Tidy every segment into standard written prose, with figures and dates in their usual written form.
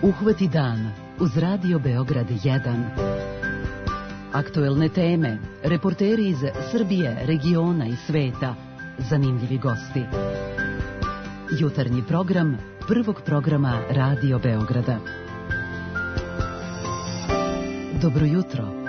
Uhvati dan uz Radio Beograd 1. Aktuelne teme, reporteri iz Srbije, regiona i sveta, zanimljivi gosti. Jutarnji program prvog programa Radio Beograda. Dobro jutro.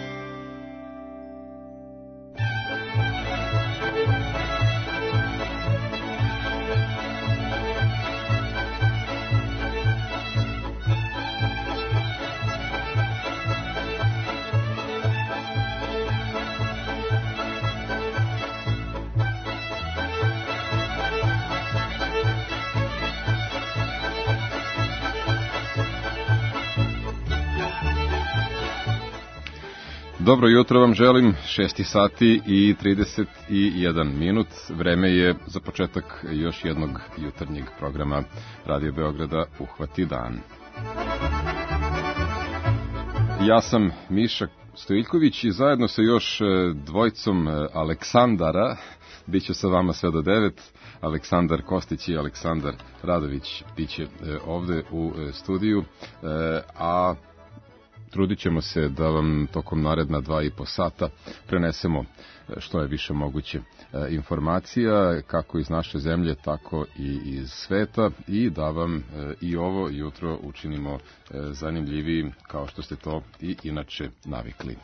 Dobro jutro vam želim, 6 sati i 31 minut. Vreme je za početak još jednog jutarnjeg programa Radio Beograda Uhvati dan. Ja sam Miša Stojiljković i zajedno sa još dvojicom Aleksandara, bit ću sa vama sve do 9. Aleksandar Kostić i Aleksandar Radović bit će ovde u studiju, a trudit ćemo se da vam tokom naredna 2,5 sata prenesemo što je više moguće informacija, kako iz naše zemlje, tako i iz sveta, i da vam i ovo jutro učinimo zanimljivijim, kao što ste to i inače navikli.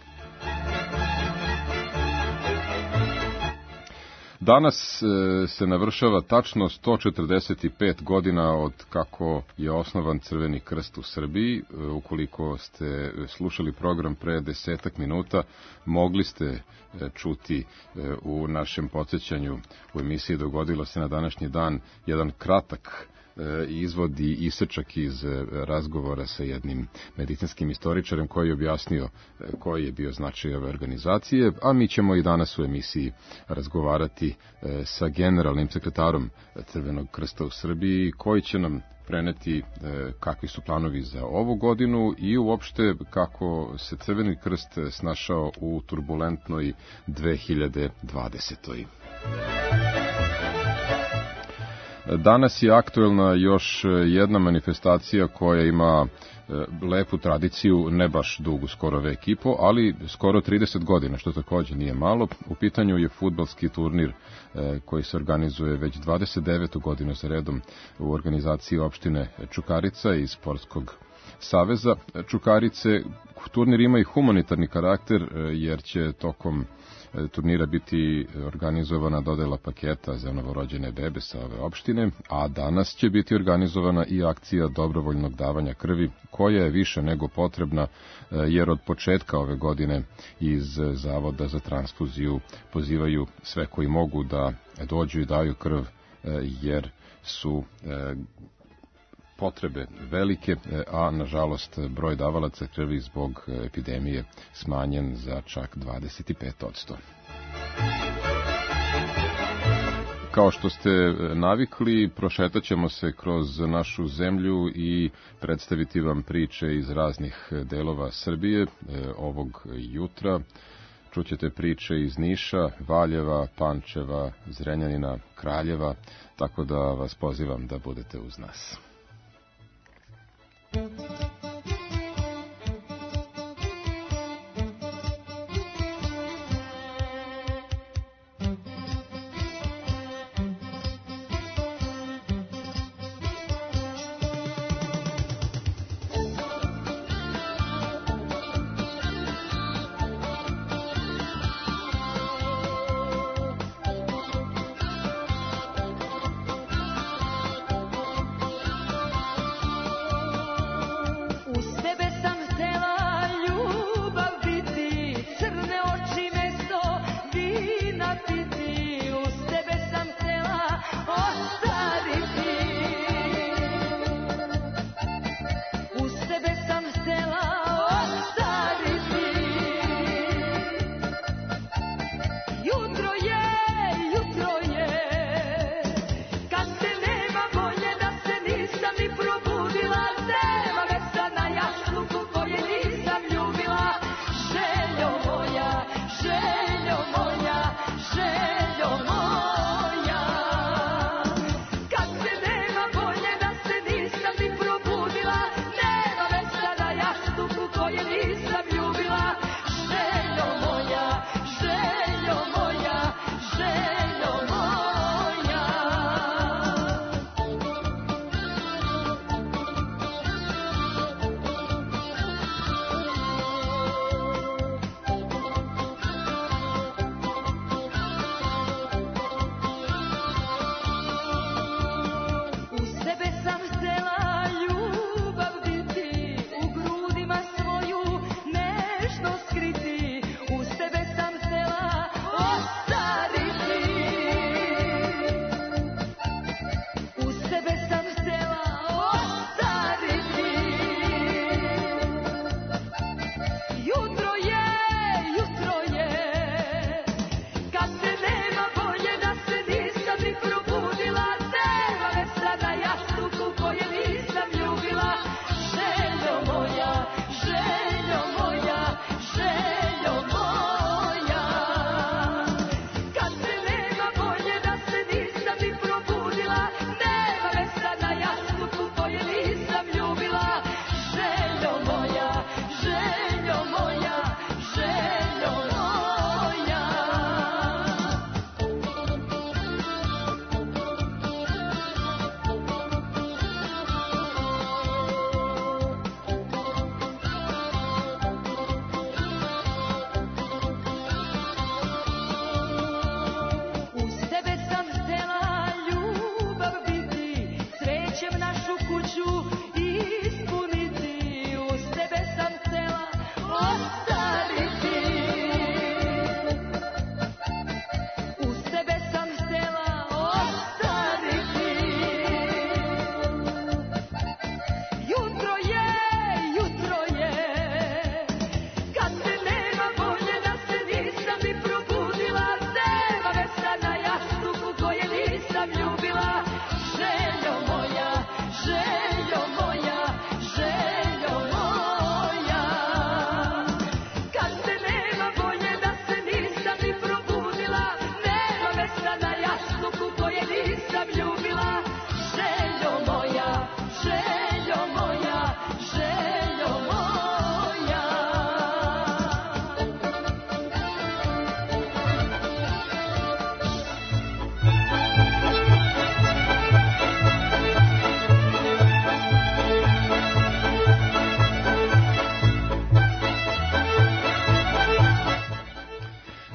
Danas se navršava tačno 145 godina od kako je osnovan Crveni krst u Srbiji. Ukoliko ste slušali program pre 10 minuta, mogli ste čuti u našem podsjećanju u emisiji Dogodilo se na današnji dan jedan kratak izvod i isečak iz razgovora sa jednim medicinskim istoričarem koji je objasnio koji je bio značaj ove organizacije, a mi ćemo i danas u emisiji razgovarati sa generalnim sekretarom Crvenog krsta u Srbiji, koji će nam preneti kakvi su planovi za ovu godinu i uopšte kako se Crveni krst snašao u turbulentnoj 2020. Danas je aktuelna još jedna manifestacija koja ima lepu tradiciju, ne baš dugu, skoro vek i po, ali skoro 30 godina, što također nije malo. U pitanju je fudbalski turnir koji se organizuje već 29. godinu za redom u organizaciji opštine Čukarica i Sportskog saveza Čukarice. Turnir ima i humanitarni karakter, jer će tokom turnira biti organizovana dodela paketa za novorođene bebe sa ove opštine, a danas će biti organizovana i akcija dobrovoljnog davanja krvi, koja je više nego potrebna, jer od početka ove godine iz Zavoda za transfuziju pozivaju sve koji mogu da dođu i daju krv, jer su potrebe velike, a nažalost broj davalaca krvi zbog epidemije smanjen za čak 25%. Kao što ste navikli, prošetat ćemo se kroz našu zemlju i predstaviti vam priče iz raznih delova Srbije ovog jutra. Čućete priče iz Niša, Valjeva, Pančeva, Zrenjanina, Kraljeva, tako da vas pozivam da budete uz nas.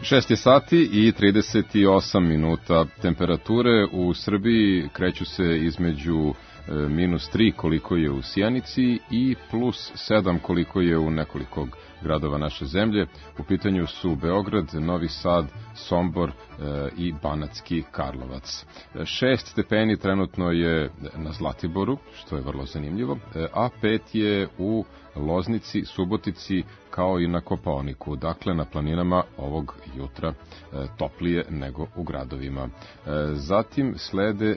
6 je sati i 38 minuta. Temperature u Srbiji kreću se između -3 koliko je u Sjenici i +7 koliko je u nekoliko gradova naše zemlje. U pitanju su Beograd, Novi Sad, Sombor i Banatski Karlovac. 6 stepeni trenutno je na Zlatiboru, što je vrlo zanimljivo, a 5 je u Loznici, Subotici, kao i na Kopaoniku, dakle na planinama ovog jutra toplije nego u gradovima. Zatim sledi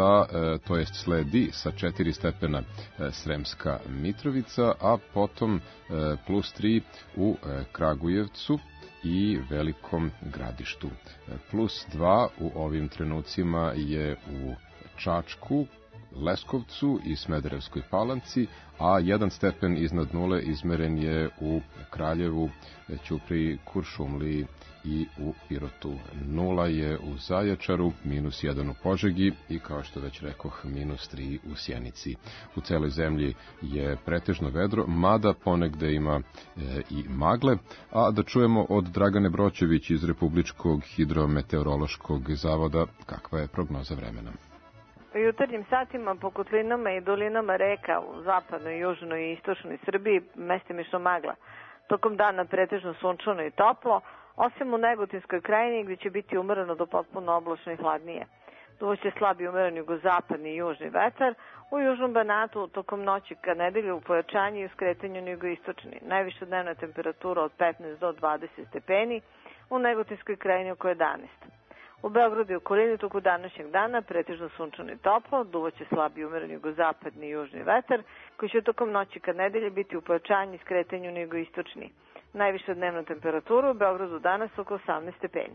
sa 4 stepena Sremska Mitrovica, a potom +3 u Kragujevcu i Velikom Gradištu. +2 u ovim trenucima je u Čačku, Leskovcu i Smederevskoj Palanci, a 1 stepen iznad nule izmeren je u Kraljevu, Ćupriji, Kuršumliji i u Pirotu. 0 je u Zaječaru, -1 u Požegi i, kao što već rekoh, -3 u Sjenici. U celoj zemlji je pretežno vedro, mada ponegde ima i magle, a da čujemo od Dragane Broćević iz Republičkog hidrometeorološkog zavoda kakva je prognoza vremena. U jutarnjim satima po kotlinama i dolinama reka u zapadnoj, južnoj i istočnoj Srbiji mestimično magla. Tokom dana pretežno sunčano i toplo, osim u Negotinskoj krajini gdje će biti umereno do potpuno oblačno i hladnije. Duvaće slabi umeren jugozapadni i južni vetar, u južnom Banatu tokom noći ka nedelju u pojačanju i u skretanju jugoistočni. Najviša dnevna temperatura od 15 do 20 stepeni, u Negotinskoj krajini oko 11. U Beogradu i okolini toku današnjeg dana pretežno sunčano i toplo, duvaće slabi umeren jugozapadni i južni vetar, koji će tokom noći ka nedelje biti u pojačanju i skretanju jugoistočni. Najviša dnevna temperatura u Beogradu danas oko 18 stepeni.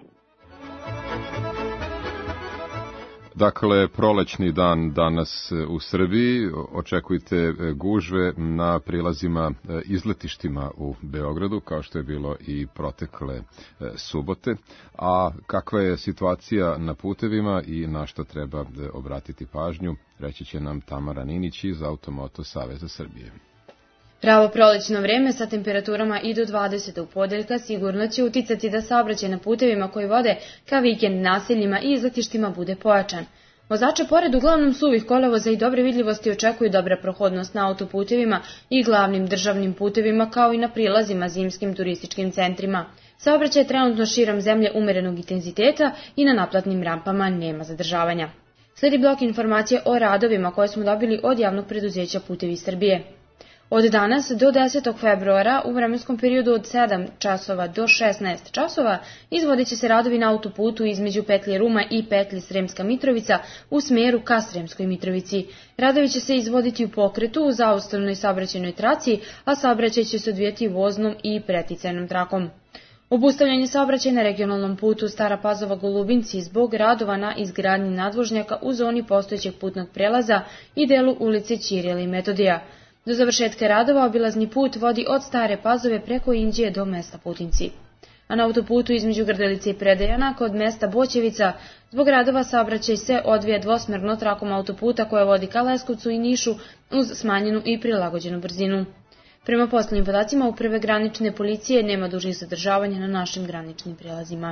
Dakle, prolećni dan danas u Srbiji. Očekujte gužve na prilazima izletištima u Beogradu, kao što je bilo i protekle subote. A kakva je situacija na putevima i na što treba obratiti pažnju, reći će nam Tamara Ninić iz Automoto Saveza Srbije. Pravo prolećno vreme sa temperaturama i do 20 u podeljka sigurno će uticati da saobraćaj na putevima koji vode ka vikend naseljima i izletištima bude pojačan. Vozače pored uglavnom suvih kolovoza i dobre vidljivosti očekuju dobra prohodnost na autoputevima i glavnim državnim putevima, kao i na prilazima zimskim turističkim centrima. Saobraćaj je trenutno širom zemlje umerenog intenziteta i na naplatnim rampama nema zadržavanja. Sledi blok informacije o radovima koje smo dobili od javnog preduzeća Putevi Srbije. Od danas do 10. februara u vremenskom periodu od 7 časova do 16 časova izvodit će se radovi na autoputu između petlje Ruma i petlje Sremska Mitrovica u smeru ka Sremskoj Mitrovici. Radovi će se izvoditi u pokretu u zaustavnoj saobraćajnoj traci, a saobraćaj će se odvijati voznom i preticajnom trakom. Obustavljanje saobraćaja na regionalnom putu Stara Pazova-Golubinci zbog radova na izgradnji nadvožnjaka u zoni postojećeg putnog prelaza i delu ulice Ćirila i Metodija. Do završetka radova obilazni put vodi od Stare Pazove preko Inđije do mesta Putinci. A na autoputu između Grdelice i Predejana kod mesta Boćevica zbog radova saobraćaj se odvija dvosmerno trakom autoputa koja vodi ka Leskovcu i Nišu uz smanjenu i prilagođenu brzinu. Prema poslednjim podacima Uprave granične policije nema dužih zadržavanja na našim graničnim prijelazima.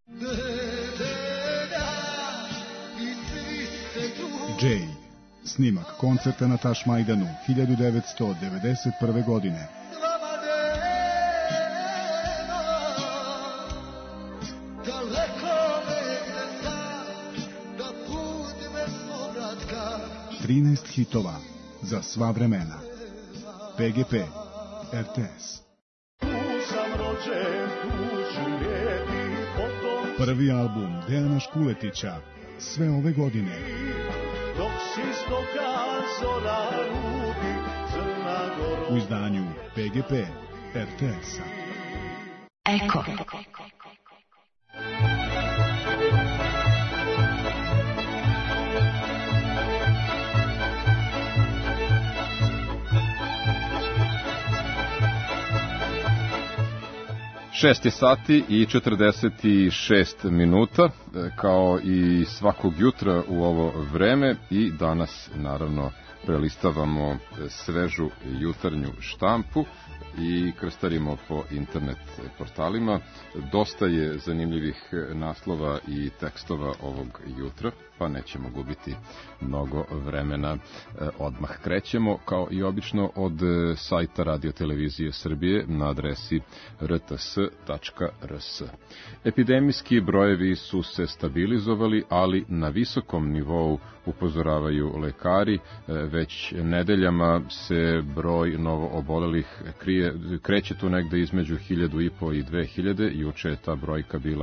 Jay, snimak koncerta na Tašmajdanu 1991. godine. Trinaest hitova za sva vremena. PGP, RTS. Prvi album Dejana Škuletića sve ove godine. U izdanju PGP, RTS-a. Eko. 6 sati i 46 minuta, kao i svakog jutra u ovo vreme, i danas naravno prelistavamo svežu jutarnju štampu i krstarimo po internet portalima. Dosta je zanimljivih naslova i tekstova ovog jutra, pa nećemo gubiti mnogo vremena. Odmah krećemo, kao i obično, od sajta Radio Televizije Srbije na adresi rts.rs. Epidemijski brojevi su se stabilizovali, ali na visokom nivou, upozoravaju lekari. Već nedeljama se broj novoobolelih kreće tu negde između 1.500 i 2.000. Juče je ta brojka bila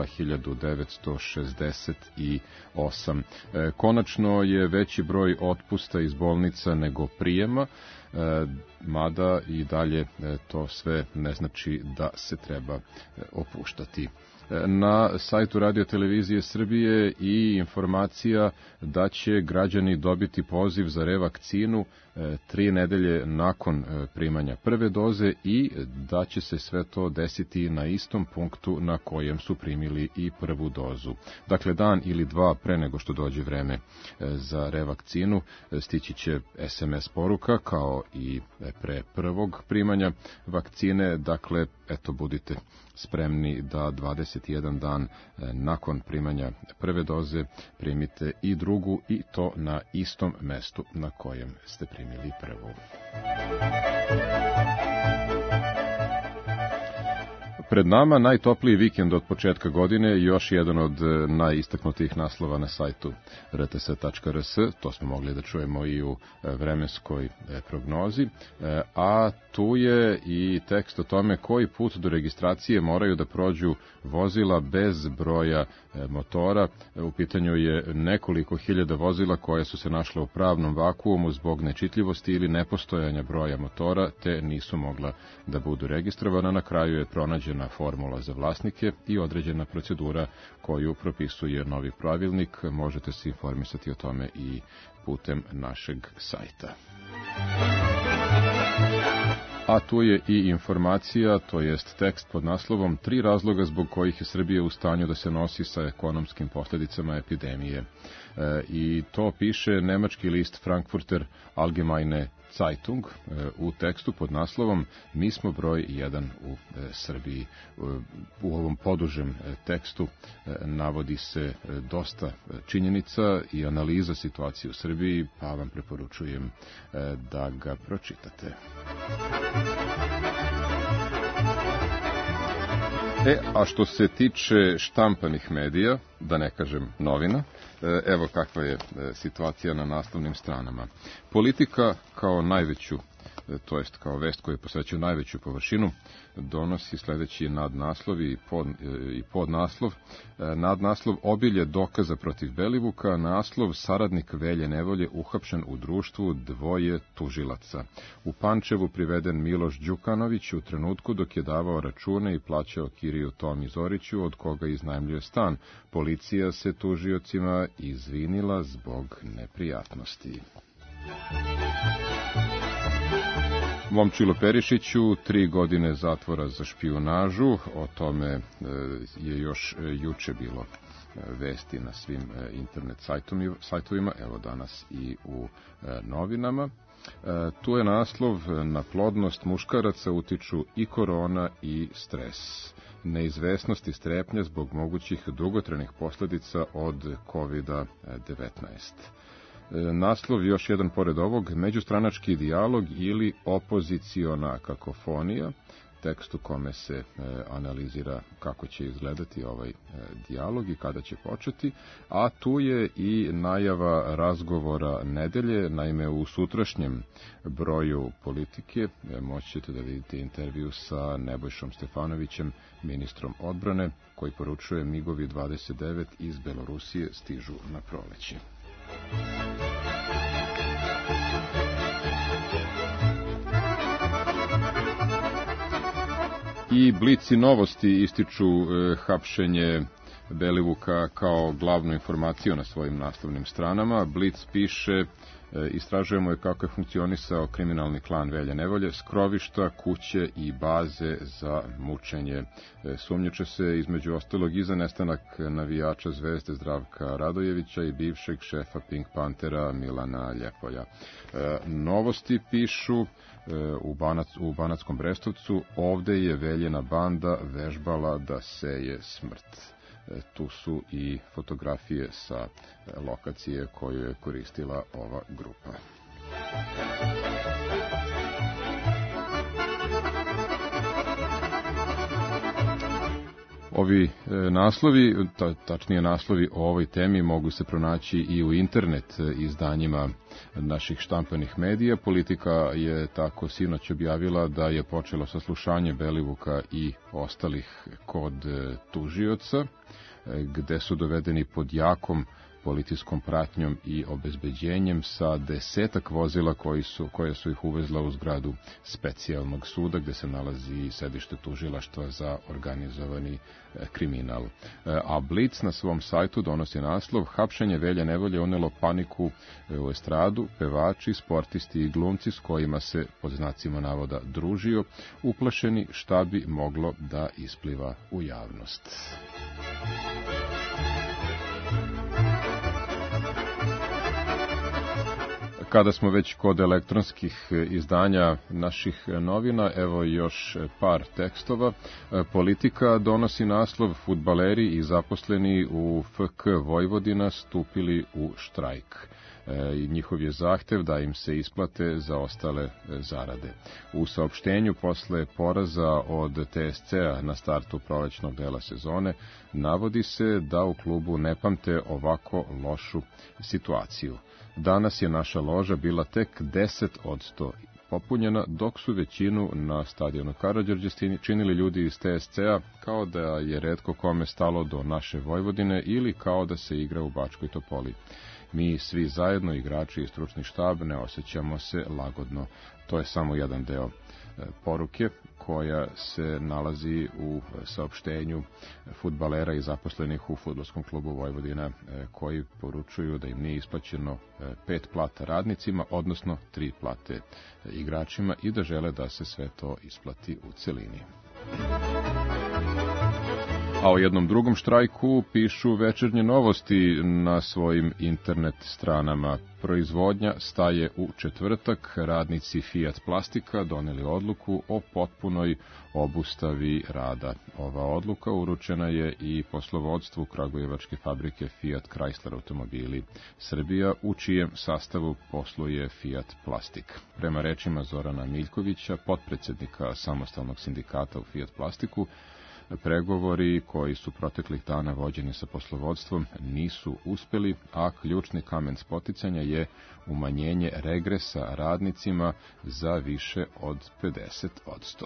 1.968. Konačno je veći broj otpusta iz bolnica nego prijema, mada i dalje to sve ne znači da se treba opuštati. Na sajtu Radio Televizije Srbije i informacija da će građani dobiti poziv za revakcinu 3 nedelje nakon primanja prve doze i da će se sve to desiti na istom punktu na kojem su primili i prvu dozu. Dakle, dan ili dva pre nego što dođe vreme za revakcinu stići će SMS poruka kao i pre prvog primanja vakcine. Dakle, eto, budite spremni da 21 dan nakon primanja prve doze primite i drugu, i to na istom mestu na kojem ste primili prvu. Pred nama najtopliji vikend od početka godine, još jedan od najistaknutijih naslova na sajtu rts.rs, to smo mogli da čujemo i u vremenskoj prognozi, a tu je i tekst o tome koji put do registracije moraju da prođu vozila bez broja motora. U pitanju je nekoliko hiljada vozila koje su se našle u pravnom vakuumu zbog nečitljivosti ili nepostojanja broja motora, te nisu mogla da budu registrovana. Na kraju je pronađena formula za vlasnike i određena procedura koju propisuje novi pravilnik. Možete se informisati o tome i putem našeg sajta. A tu je i informacija, to jest tekst pod naslovom 3 razloga zbog kojih je Srbija u stanju da se nosi sa ekonomskim posljedicama epidemije. I to piše nemački list Frankfurter Allgemeine Zeitung u tekstu pod naslovom Mi smo broj 1 u Srbiji. U ovom podužem tekstu navodi se dosta činjenica i analiza situacije u Srbiji, pa vam preporučujem da ga pročitate. A što se tiče štampanih medija, da ne kažem novina, evo kakva je situacija na naslovnim stranama. Politika kao najveću, to jest kao vest koju posvećuje najveću površinu, donosi sledeći nadnaslov i podnaslov. Nadnaslov obilje dokaza protiv Belivuka, naslov saradnik Velje Nevolje uhapšen u društvu 2 tužilaca. U Pančevu priveden Miloš Đukanović u trenutku dok je davao račune i plaćao kiriju Tomi Zoriću, od koga iznajmljuje stan. Policija se tužiocima izvinila zbog neprijatnosti. Momčilu Perišiću 3 godine zatvora za špijunažu, o tome je još juče bilo vesti na svim internet sajtovima, evo danas i u novinama. Tu je naslov: na plodnost muškaraca utiču i korona i stres. neizvesnost i strepnja zbog mogućih dugotrajnih posljedica od COVID-19. Naslov još jedan pored ovog, međustranački dijalog ili opoziciona kakofonija, tekst u kome se analizira kako će izgledati ovaj dijalog i kada će početi, a tu je i najava razgovora nedelje, naime u sutrašnjem broju Politike moći ćete da vidite intervju sa Nebojšom Stefanovićem, ministrom odbrane, koji poručuje MiG-ovi 29 iz Belorusije stižu na proleće. I Blic i Novosti ističu hapšenje Belivuka kao glavnu informaciju na svojim naslovnim stranama. Blic piše, istražujemo je kako je funkcionisao kriminalni klan Velje Nevolje, skrovišta, kuće i baze za mučenje. Sumnjiče se između ostalog i za nestanak navijača Zvezde Zdravka Radojevića i bivšeg šefa Pink Pantera Milana Ljepolja. Novosti pišu, u Banatskom Brestovcu ovde je Veljena banda vežbala da seje smrt. Tu su i fotografije sa lokacije koju je koristila ova grupa. Ovi naslovi, tačnije naslovi o ovoj temi, mogu se pronaći i u internet izdanjima naših štampanih medija. Politika je tako sinoć objavila da je počelo saslušanje Belivuka i ostalih kod tužioca, gde su dovedeni pod jakom policijskom pratnjom i obezbeđenjem sa 10 vozila koje su ih uvezla u zgradu specijalnog suda gde se nalazi sedište tužilaštva za organizovani kriminal. A Blic na svom sajtu donosi naslov: hapšenje Velje Nevolje unelo paniku u estradu, pevači, sportisti i glumci s kojima se pod znacima navoda družio, uplašeni šta bi moglo da ispliva u javnost. Kada smo već kod elektronskih izdanja naših novina, evo još par tekstova. Politika donosi naslov: fudbaleri i zaposleni u FK Vojvodina stupili u štrajk. Njihov je zahtev da im se isplate zaostale zarade. U saopštenju posle poraza od TSC-a na startu prolećnog dela sezone navodi se da u klubu ne pamte ovako lošu situaciju. Danas je naša loža bila tek 10% popunjena, dok su većinu na stadionu Karađorđe činili ljudi iz TSC-a kao da je retko kome stalo do naše Vojvodine ili kao da se igra u Bačkoj Topoli. Mi svi zajedno, igrači i stručni štab, ne osjećamo se lagodno. To je samo jedan deo poruke koja se nalazi u saopštenju fudbalera i zaposlenih u Fudbalskom klubu Vojvodina, koji poručuju da im nije isplaćeno 5 plata radnicima, odnosno 3 plate igračima, i da žele da se sve to isplati u celini. A o jednom drugom štrajku pišu Večernje novosti na svojim internet stranama. Proizvodnja staje u četvrtak. Radnici Fiat Plastika doneli odluku o potpunoj obustavi rada. Ova odluka uručena je i poslovodstvu kragujevačke fabrike Fiat Chrysler automobili Srbija, u čijem sastavu posluje Fiat Plastik. Prema rečima Zorana Miljkovića, potpredsednika samostalnog sindikata u Fiat Plastiku, pregovori koji su proteklih dana vođeni sa poslovodstvom nisu uspeli, a ključni kamen spoticanja je umanjenje regresa radnicima za više od 50%.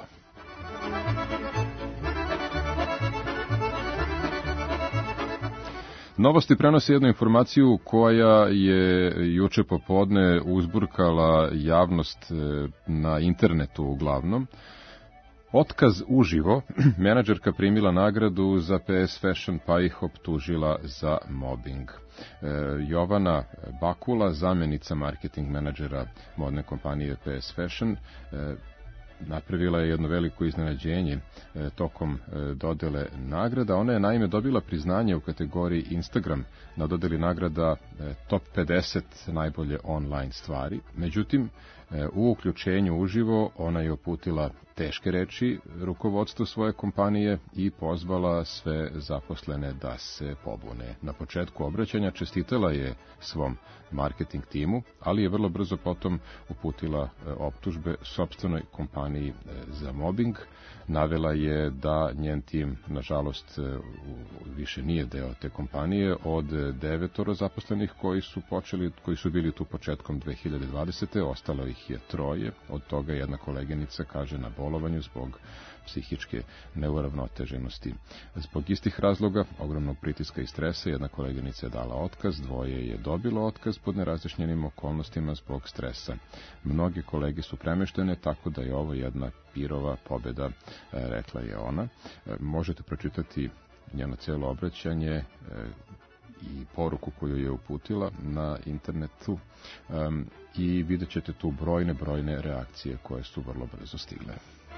Novosti prenose jednu informaciju koja je juče popodne uzburkala javnost na internetu uglavnom. Otkaz uživo, menadžerka primila nagradu za PS Fashion pa ih optužila za mobbing. Jovana Bakula, zamjenica marketing menadžera modne kompanije PS Fashion, napravila je jedno veliko iznenađenje tokom dodele nagrada. Ona je naime dobila priznanje u kategoriji Instagram na dodeli nagrada Top 50 najbolje online stvari. Međutim, U uključenju uživo ona je uputila teške reči rukovodstvu svoje kompanije i pozvala sve zaposlene da se pobune. Na početku obraćanja čestitala je svom marketing timu, ali je vrlo brzo potom uputila optužbe sopstvenoj kompaniji za mobbing. Navela je da njen tim, nažalost, više nije deo te kompanije. Od 9 zaposlenih koji su bili tu početkom 2020. ostalo ih je 3. Od toga jedna koleginica kaže na bolovanju zbog psihičke neuravnoteženosti. Zbog istih razloga, ogromnog pritiska i stresa, jedna koleginica je dala otkaz, 2 je dobilo otkaz pod nerazjašnjenim okolnostima zbog stresa. Mnoge kolege su premeštene, tako da je ovo jedna pirova pobjeda, rekla je ona. Možete pročitati njeno celo obraćanje i poruku koju je uputila na internetu i vidjet ćete tu brojne reakcije koje su vrlo brzo stigle.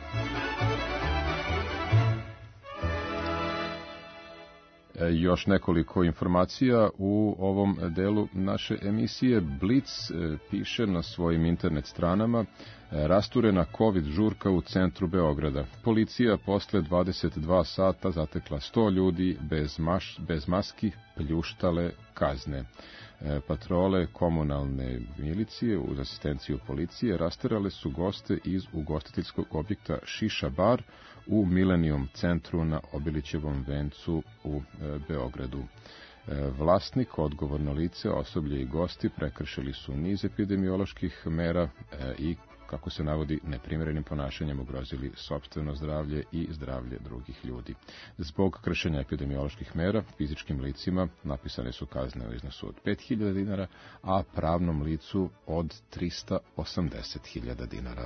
Još nekoliko informacija u ovom delu naše emisije. Blic piše na svojim internet stranama: rasturena COVID žurka u centru Beograda. Policija posle 22 sata zatekla 100 ljudi bez maski, pljuštale kazne. Patrole komunalne milicije uz asistenciju policije rasterale su goste iz ugostiteljskog objekta Šiša bar u Millennium centru na Obilićevom vencu u Beogradu. Vlasnik, odgovorno lice, osoblje i gosti prekršili su niz epidemioloških mera i, kako se navodi, neprimjerenim ponašanjem ugrozili sopstveno zdravlje i zdravlje drugih ljudi. Zbog kršenja epidemioloških mera fizičkim licima napisane su kazne u iznosu od 5.000 dinara, a pravnom licu od 380.000 dinara.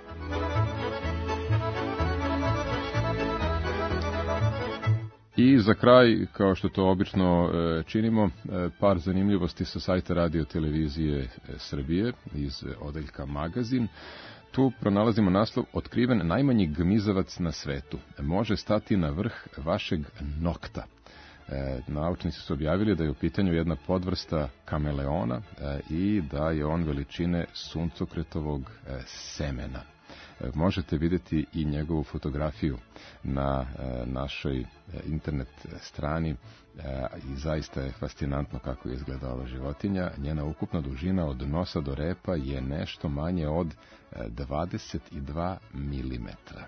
I za kraj, kao što to obično činimo, par zanimljivosti sa sajta Radio televizije Srbije iz odeljka Magazin. Tu pronalazimo naslov: otkriven najmanji gmizavac na svetu. Može stati na vrh vašeg nokta. Naučnici su objavili da je u pitanju jedna podvrsta kameleona i da je on veličine suncokretovog semena. Možete vidjeti i njegovu fotografiju na našoj internet strani i zaista je fascinantno kako izgleda ova životinja. Njena ukupna dužina od nosa do repa je nešto manje od 22 milimetra.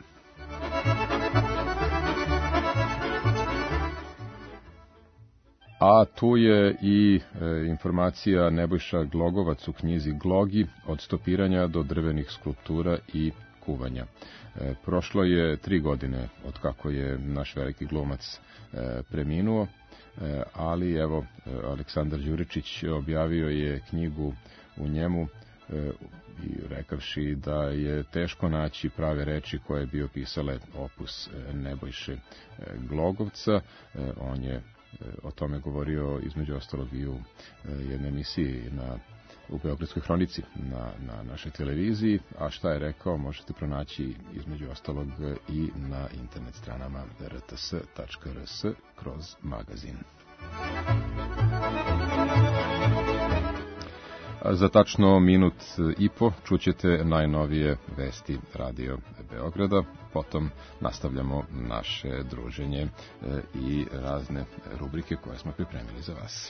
A tu je i informacija: Nebojša Glogovac u knjizi Glogi, od stopiranja do drvenih skulptura i kuvanja. Prošlo je 3 godine od kako je naš veliki glumac preminuo, ali evo, Aleksandar Đuričić objavio je knjigu u njemu i rekavši da je teško naći prave reči koje bi opisale opus Nebojše Glogovca. On je o tome govorio između ostalog i u jednoj emisiji u Beogradskoj hronici na našoj televiziji, a šta je rekao možete pronaći između ostalog i na internet stranama rts.rs/magazin. Za tačno minut i po čućete najnovije vesti Radio Beograda, potom nastavljamo naše druženje i razne rubrike koje smo pripremili za vas.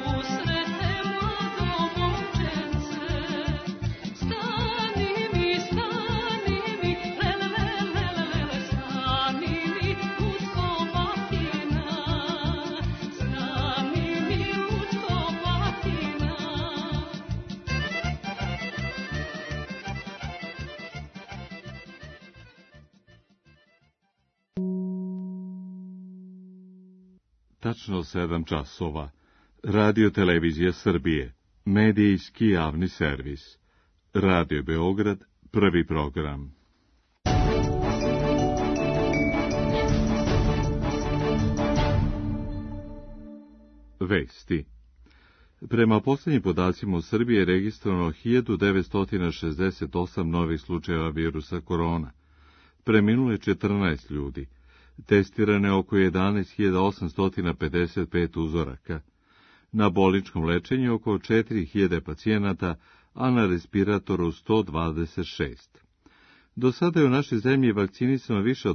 Stani mi tačno 7 časova. Radio Televizija Srbije, medijski javni servis. Radio Beograd, prvi program. Vesti. Prema posljednjim podacima u Srbiji je registrovano 1968 novih slučajeva virusa korona. Preminulo je 14 ljudi. Testirano je oko 11.855 uzoraka. Na bolničkom lečenju oko 4.000 pacijenata, a na respiratoru 126. Do sada je u našoj zemlji vakcinisano više od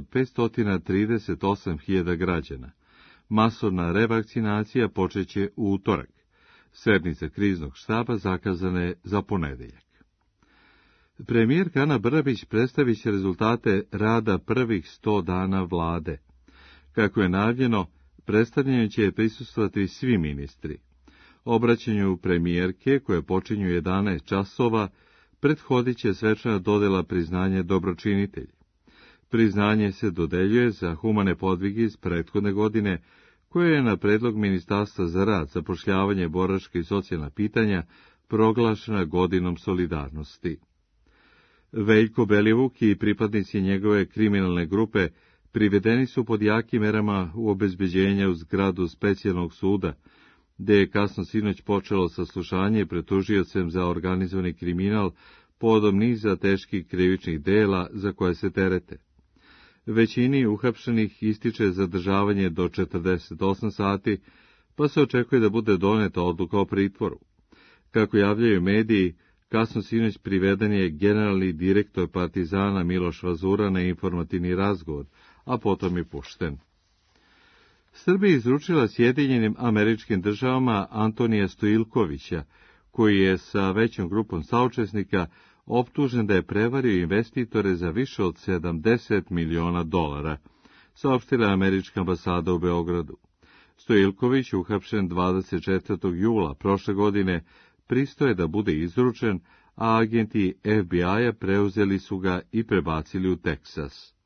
538.000 građana. Masovna revakcinacija počeće u utorak. Sednica kriznog štaba zakazana je za ponedeljak. Premijerka Ana Brnabić predstavit će rezultate rada prvih 100 dana vlade. Kako je najavljeno, predstavljanju će prisustvovati svi ministri. Obraćanju premijerke, koje počinju 11 časova, prethodit će svečana dodjela priznanja dobročinitelji. Priznanje se dodeljuje za humane podvige iz prethodne godine, koje je na predlog Ministarstva za rad, zapošljavanje, boračka i socijalna pitanja proglašena godinom solidarnosti. Veljko Belivuk i pripadnici njegove kriminalne grupe privedeni su pod jakim merama u obezbeđenja u zgradu specijalnog suda, gde je kasno sinoć počelo saslušanje pred tužiocem za organizovani kriminal povodom niza teških krivičnih dela za koje se terete. Većini uhapšenih ističe zadržavanje do 48 sati, pa se očekuje da bude doneta odluka o pritvoru. Kako javljaju mediji, kasno sinoć priveden je generalni direktor Partizana Miloš Vazura na informativni razgovor, a potom je pušten. Srbija izručila Sjedinjenim Američkim Državama Antonija Stojiljkovića, koji je sa većom grupom saučesnika optužen da je prevario investitore za više od $70 miliona, saopštila Američka ambasada u Beogradu. Stojiljković, uhapšen 24. jula prošle godine, pristao je da bude izručen, a agenti FBI-a preuzeli su ga i prebacili u Teksas.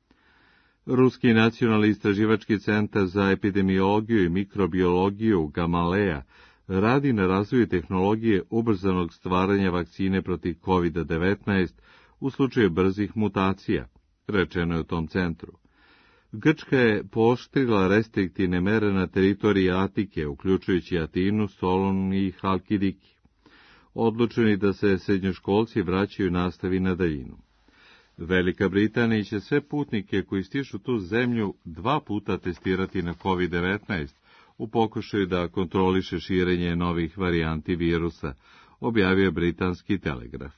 Ruski nacionalni istraživački centar za epidemiologiju i mikrobiologiju Gamaleja radi na razvoju tehnologije ubrzanog stvaranja vakcine protiv COVID-19 u slučaju brzih mutacija, rečeno je u tom centru. Grčka je pooštrila restriktivne mere na teritoriji Atike, uključujući Atinu, Solun i Halkidiki. Odlučeni da se srednjoškolci vraćaju nastavi na daljinu. Velika Britanija će sve putnike koji stižu tu zemlju 2 puta testirati na COVID-19 u pokušaju da kontroliše širenje novih varijanti virusa, objavio je britanski Telegraf.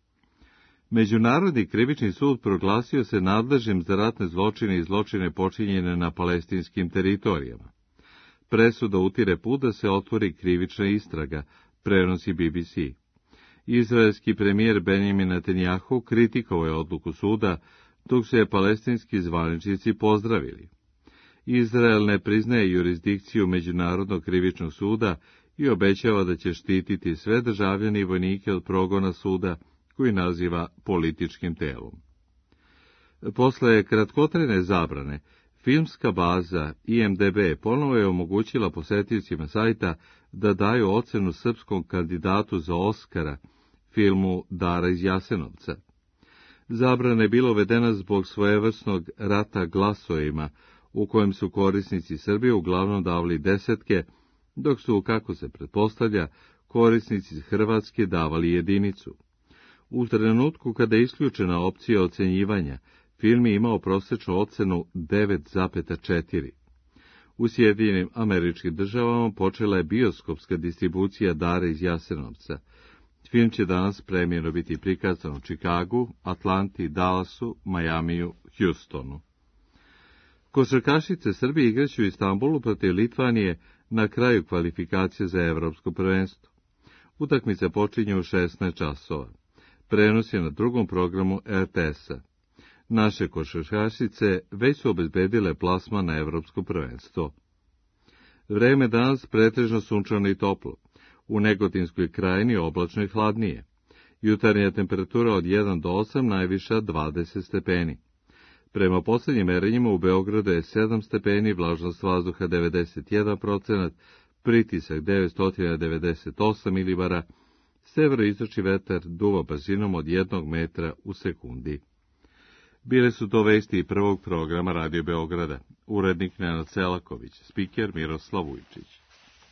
Međunarodni krivični sud proglasio se nadležnim za ratne zločine i zločine počinjene na palestinskim teritorijama. Presuda utire put da se otvori krivična istraga, prenosi BBC. Izraelski premijer Benjamin Netanjahu kritikovao je odluku suda, dok su je palestinski zvaničnici pozdravili. Izrael ne priznaje jurisdikciju Međunarodnog krivičnog suda i obećava da će štititi sve državljane i vojnike od progona suda, koji naziva političkim telom. Posle kratkotrajne zabrane, filmska baza IMDb ponovo je omogućila posetiocima sajta da daju ocenu srpskom kandidatu za Oskara, filmu Dara iz Jasenovca. Zabrana je bila uvedena zbog svojevrsnog rata glasovima, u kojem su korisnici Srbije uglavnom davali 10, dok su, kako se pretpostavlja, korisnici iz Hrvatske davali 1. U trenutku kada je isključena opcija ocenjivanja, film je imao prosječnu ocenu 9,4. U Sjedinjenim Američkim Državama počela je bioskopska distribucija Dare iz Jasenovca. Film će danas premijerno biti prikazan u Čikagu, Atlanti, Dallasu, Majamiju, Houstonu. Košarkašice Srbije igraće u Istanbulu protiv Litvanije na kraju kvalifikacije za Evropsko prvenstvo. Utakmica počinje u 16 časova. Prenos je na drugom programu RTS-a. Naše košarkašice već su obezbedile plasman na Evropsko prvenstvo. Vreme danas pretežno sunčano i toplo. U Negotinskoj krajini oblačno i hladnije. Jutarnja temperatura od 1 do 8, najviša 20 stepeni. Prema poslednjim merenjima u Beogradu je 7 stepeni, vlažnost vazduha 91%, pritisak 998 milibara, severoistočni vetar duva brzinom od 1 metra u sekundi. Bile su to vesti i prvog programa Radio Beograda. Urednik Nenad Selaković, spiker Miroslav Vujčić.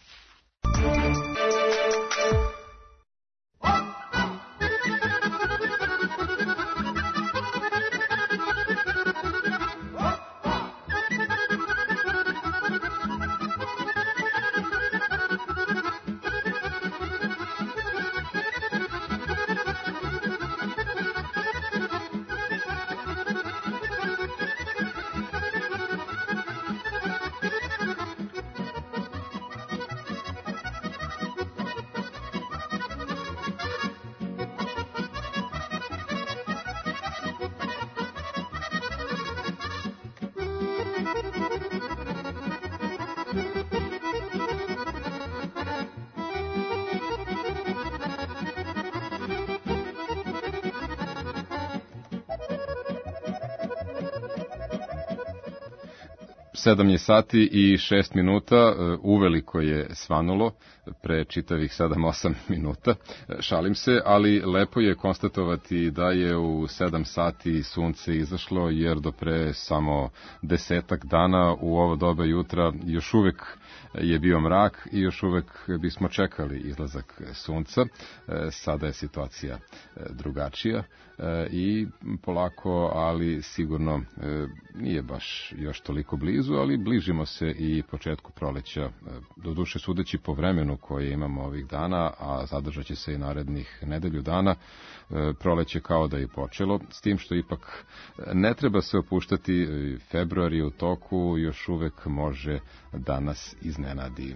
Sedam je sati i 6 minuta, uveliko je svanulo, pre čitavih 7-8 minuta. Šalim se, ali lepo je konstatovati da je u 7 sati sunce izašlo, jer do pre samo 10 dana u ovo doba jutra još uvek je bio mrak i još uvek bismo čekali izlazak sunca. Sada je situacija drugačija i polako, ali sigurno nije baš još toliko blizu, ali bližimo se i početku proleća, doduše sudeći po vremenu koje imamo ovih dana, a zadržat će se i narednih nedelju dana. Proleće kao da je počelo, s tim što ipak ne treba se opuštati, februar je u toku, još uvek može da nas iznenadi.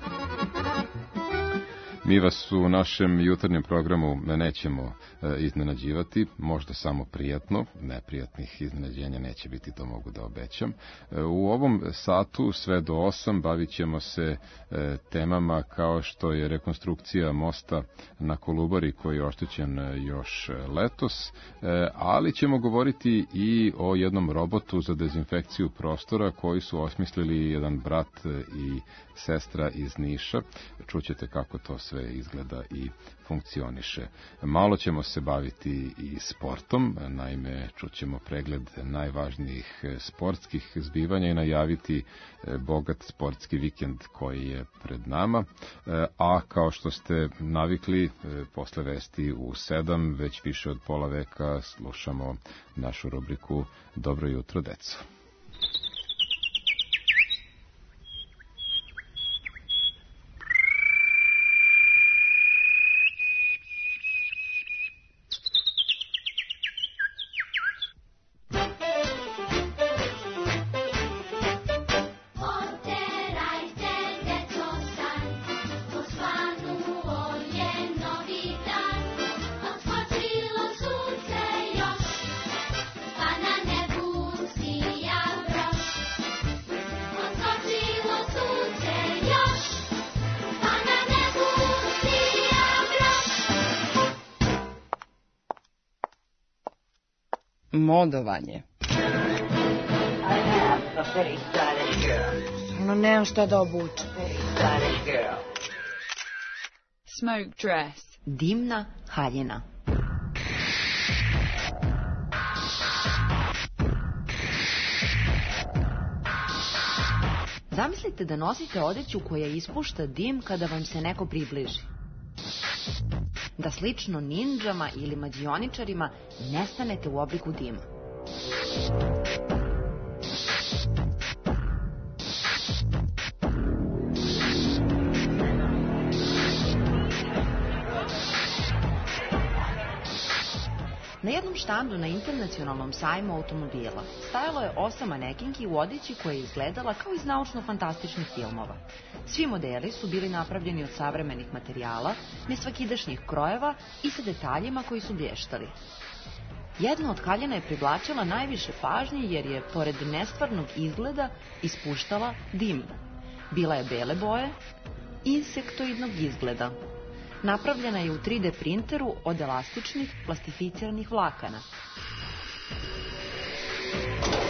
Mi vas u našem jutarnjem programu nećemo iznenađivati, možda samo prijatno, neprijatnih iznenađenja neće biti, to mogu da obećam. U ovom satu sve do 8 bavit ćemo se temama kao što je rekonstrukcija mosta na Kolubari koji je oštećen još letos, ali ćemo govoriti i o jednom robotu za dezinfekciju prostora koji su osmislili jedan brat i sestra iz Niša. Čućete kako to sve izgleda i funkcioniše. Malo ćemo se baviti i sportom, naime čućemo pregled najvažnijih sportskih zbivanja i najaviti bogat sportski vikend koji je pred nama, a kao što ste navikli, posle vesti u 7, već više od pola veka slušamo našu rubriku Dobro jutro, deco. Modovanje. Ono nemam šta da obučem. Smoke dress. Dimna haljina. Zamislite da nosite odeću koja ispušta dim kada vam se neko približi. Da slično ninđama ili mađioničarima nestanete u obliku dima. Na jednom štandu na internacionalnom sajmu automobila stajalo je 8 manekinki u odeći koja je izgledala kao iz naučno-fantastičnih filmova. Svi modeli su bili napravljeni od savremenih materijala, nesvakidašnjih krojeva i sa detaljima koji su blještali. Jedna od haljina je privlačila najviše pažnje jer je, pored nestvarnog izgleda, ispuštala dim. Bila je bele boje, insektoidnog izgleda. Napravljena je u 3D printeru od elastičnih plastificiranih vlakana.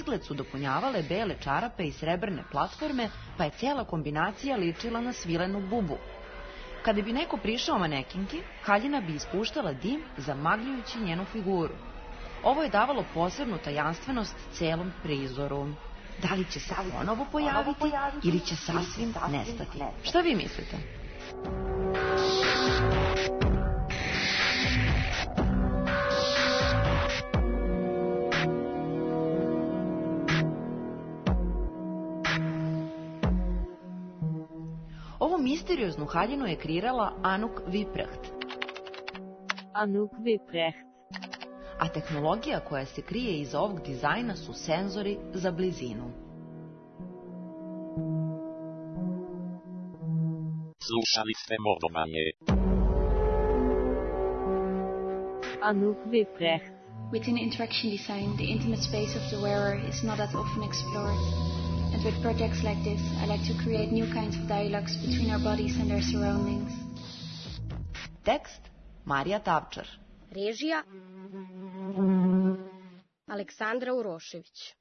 izgled su dopunjavale bele čarape i srebrne platforme, pa je cijela kombinacija ličila na svilenu bubu. Kada bi neko prišao manekinki, haljina bi ispuštala dim zamagljujući njenu figuru. Ovo je davalo posebnu tajanstvenost celom prizoru. Da li će se ponovo pojaviti ili će sasvim nestati? Šta vi mislite? Ovu misterioznu haljinu je kreirala Anouk Wipprecht. A tehnologija koja se krije iza ovog dizajna su senzori za blizinu. Slušali ste Modovanje. Anouk Wipprecht. Within interaction design, the intimate space of the wearer is not that often explored. And with projects like this, I like to create new kinds of dialogues between our bodies and their surroundings. Tekst Marija Tavčar. Režija Aleksandra Urošević.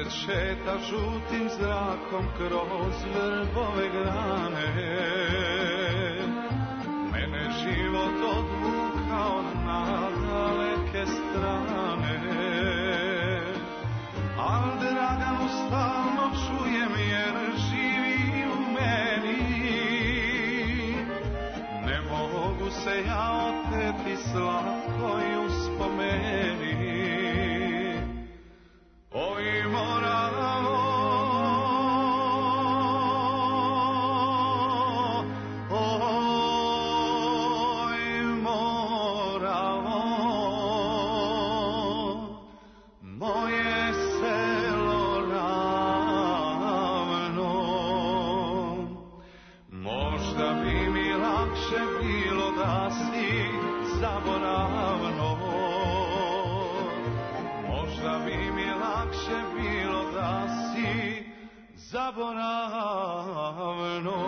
Sunce šeta žutim zrakom kroz vrbove grane. Mene život odvukao na daleke strane. Al Draganu stalno čujem jer živi u meni. Ne mogu se ja oteti slatkoj uspomeni. Oj Moravo, oj Moravo, moje selo ravno. Možda bi mi lakše bilo da si zaboravno. Možda bi mi lakše bilo da si zaboravno.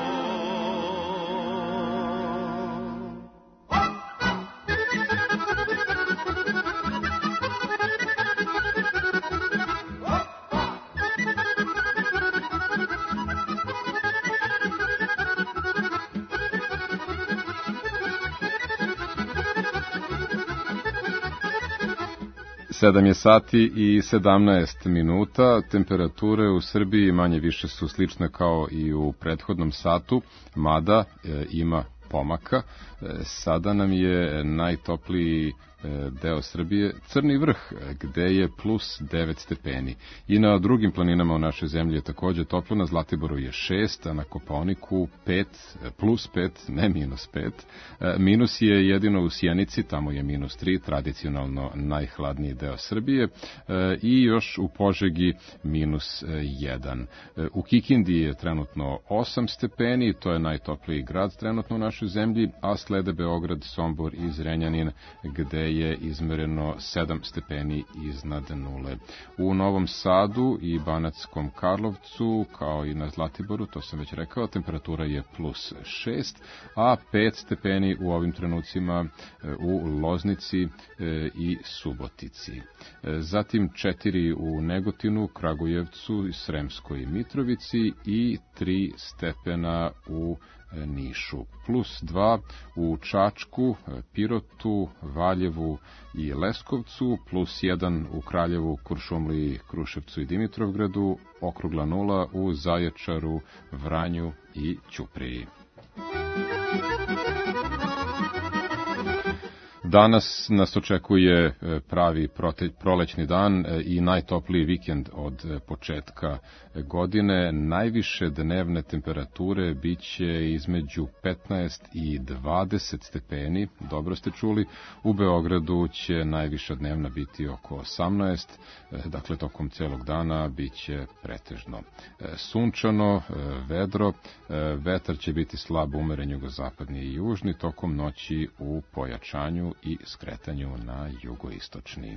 Sedam je sati i 17 minuta, temperature u Srbiji manje više su slične kao i u prethodnom satu, mada ima pomaka. Sada nam je najtopliji deo Srbije Crni vrh, gde je plus 9 stepeni. I na drugim planinama u našoj zemlji je takođe toplo, na Zlatiboru je 6, a na Kopaoniku 5, plus 5, ne minus 5. Minus je jedino u Sjenici, tamo je minus 3, tradicionalno najhladniji deo Srbije, i još u Požegi minus 1. U Kikindi je trenutno 8 stepeni, to je najtopliji grad trenutno u našoj zemlji, a slede Beograd, Sombor i Zrenjanin, gde je izmereno 7 stepeni iznad nule. U Novom Sadu i Banatskom Karlovcu, kao i na Zlatiboru, to sam već rekao, temperatura je plus 6, a 5 stepeni u ovim trenucima u Loznici i Subotici. Zatim 4 u Negotinu, Kragujevcu, Sremskoj Mitrovici i 3 stepena u Nišu. Plus 2 u Čačku, Pirotu, Valjevu i Leskovcu, plus 1 u Kraljevu, Kuršumliji, Kruševcu i Dimitrovgradu, okrugla 0 u Zaječaru, Vranju i Ćupriji. Danas nas očekuje pravi prolećni dan i najtopliji vikend od početka godine. Najviše dnevne temperature biće između 15 i 20 stepeni, dobro ste čuli. U Beogradu će najviša dnevna biti oko 18, dakle tokom celog dana biće pretežno sunčano, vedro, vetar će biti slab, umeren jugozapadni i južni, tokom noći u pojačanju i skretanju na jugoistočni.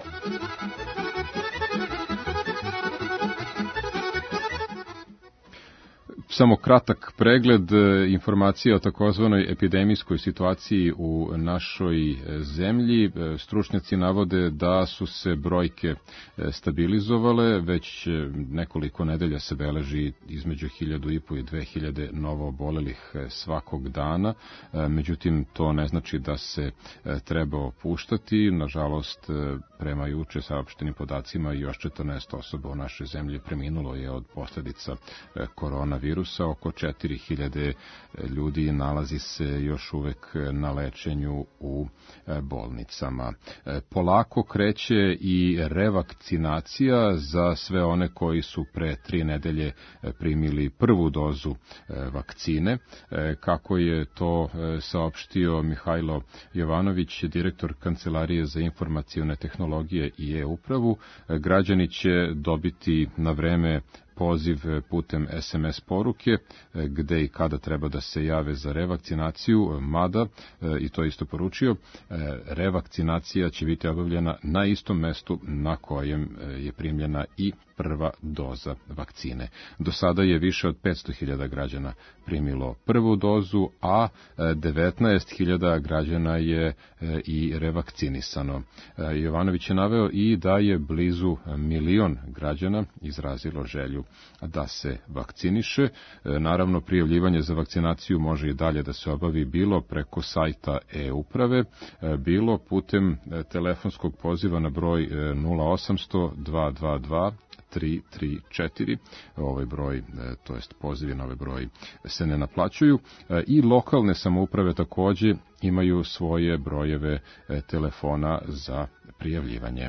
Samo kratak pregled informacija o takozvanoj epidemijskoj situaciji u našoj zemlji. Stručnjaci navode da su se brojke stabilizovale, već nekoliko nedelja se beleži između 1.500 i 2.000 novo obolelih svakog dana, međutim to ne znači da se treba opuštati. Nažalost, prema juče saopštenim podacima, još 14 osoba u našoj zemlji preminulo je od posljedica koronavirusa. Oko 4.000 ljudi nalazi se još uvek na lečenju u bolnicama. Polako kreće i revakcinacija za sve one koji su pre 3 nedelje primili prvu dozu vakcine. Kako je to saopštio Mihajlo Jovanović, direktor Kancelarije za informacione tehnologije i e-upravu, građani će dobiti na vreme poziv putem SMS poruke gde i kada treba da se jave za revakcinaciju, mada, i to isto poručio, revakcinacija će biti obavljena na istom mestu na kojem je primljena i prva doza vakcine. Do sada je više od 500.000 građana primilo prvu dozu, a 19.000 građana je i revakcinisano. Jovanović je naveo i da je blizu 1 milion građana izrazilo želju da se vakciniše. Naravno, prijavljivanje za vakcinaciju može i dalje da se obavi bilo preko sajta e-uprave, bilo putem telefonskog poziva na broj 0800 222 334, ovaj broj, to jest pozivi na ovaj broj se ne naplaćuju, i lokalne samouprave takođe imaju svoje brojeve telefona za prijavljivanje.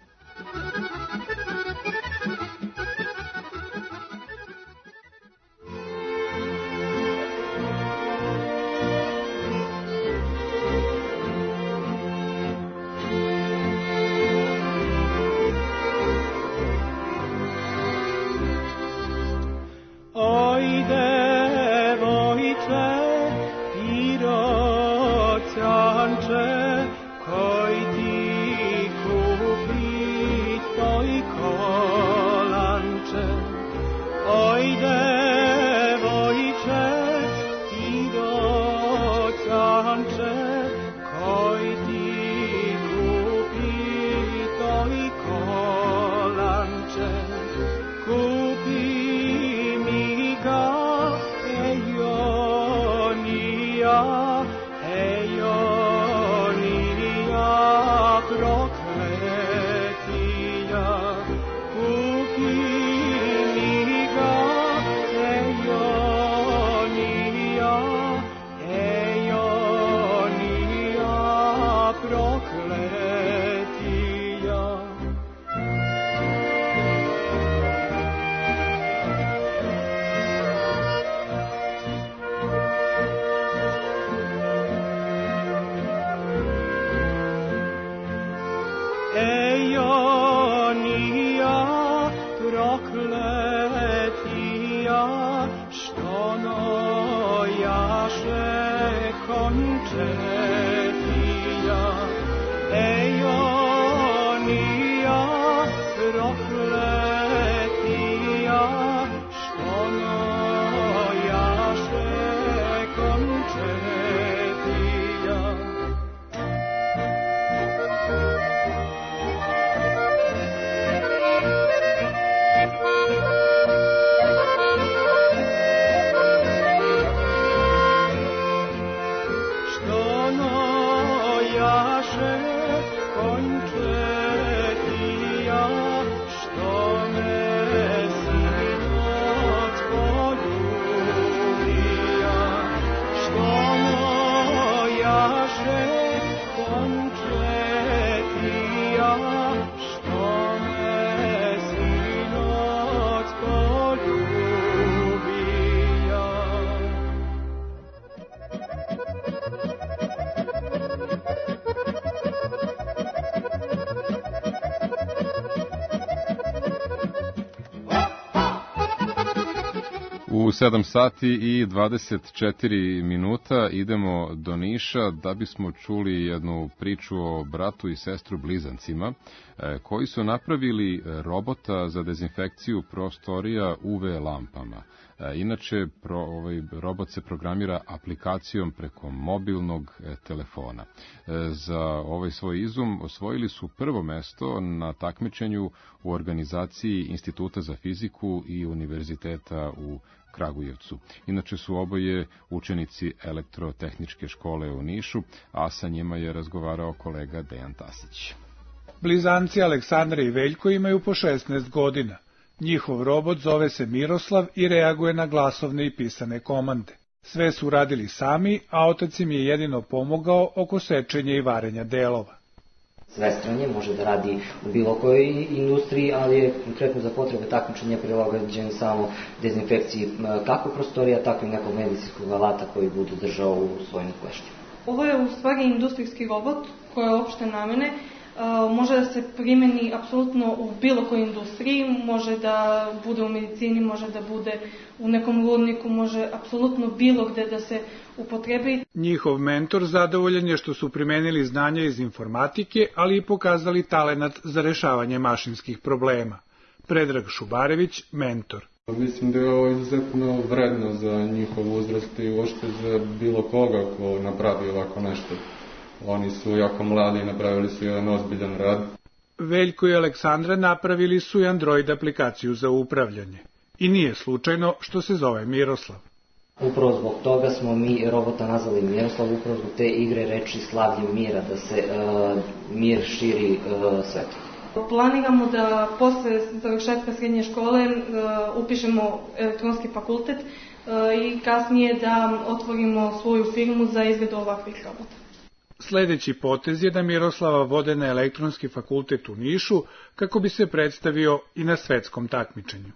U 7 sati i 24 minuta idemo do Niša da bismo čuli jednu priču o bratu i sestru blizancima koji su napravili robota za dezinfekciju prostorija UV lampama. Inače, ovaj robot se programira aplikacijom preko mobilnog telefona. Za ovaj svoj izum osvojili su prvo mesto na takmičenju u organizaciji Instituta za fiziku i Univerziteta u Kragujevcu. Inače su oboje učenici elektrotehničke škole u Nišu, a sa njima je razgovarao kolega Dejan Tasić. Blizanci Aleksandra i Veljko imaju po 16 godina. Njihov robot zove se Miroslav i reaguje na glasovne i pisane komande. Sve su radili sami, a otac im je jedino pomogao oko sečenja i varenja delova. Svestranje može da radi u bilo kojoj industriji, ali je konkretno za potrebe takmičenja prilagođen samo dezinfekciji kako prostorija, tako i nekog medicinskog alata koji bude držao u svojim kleštima. Ovo je u stvari industrijski robot koji je opšte namene može da se primeni apsolutno u bilo kojoj industriji, može da bude u medicini, može da bude u nekom rudniku, može apsolutno bilo gde da se upotrebi. Njihov mentor zadovoljan je što su primenili znanja iz informatike, ali i pokazali talenat za rešavanje mašinskih problema. Predrag Šubarević, mentor. Mislim da je ovo izuzetno vredno za njihov uzrast i uopšte za bilo koga ko napravi ovako nešto. Oni su jako mladi i napravili su jedan ozbiljan rad. Veljko i Aleksandra napravili su i Android aplikaciju za upravljanje. I nije slučajno što se zove Miroslav. Upravo zbog toga smo mi robota nazvali Miroslav, upravo zbog te igre reči slavlje mira, da se mir širi svetom. Planiramo da posle završetka srednje škole upišemo elektronski fakultet i kasnije da otvorimo svoju firmu za izradu ovakvih robota. Sledeći potez je da Miroslava vode na elektronski fakultet u Nišu kako bi se predstavio i na svetskom takmičenju.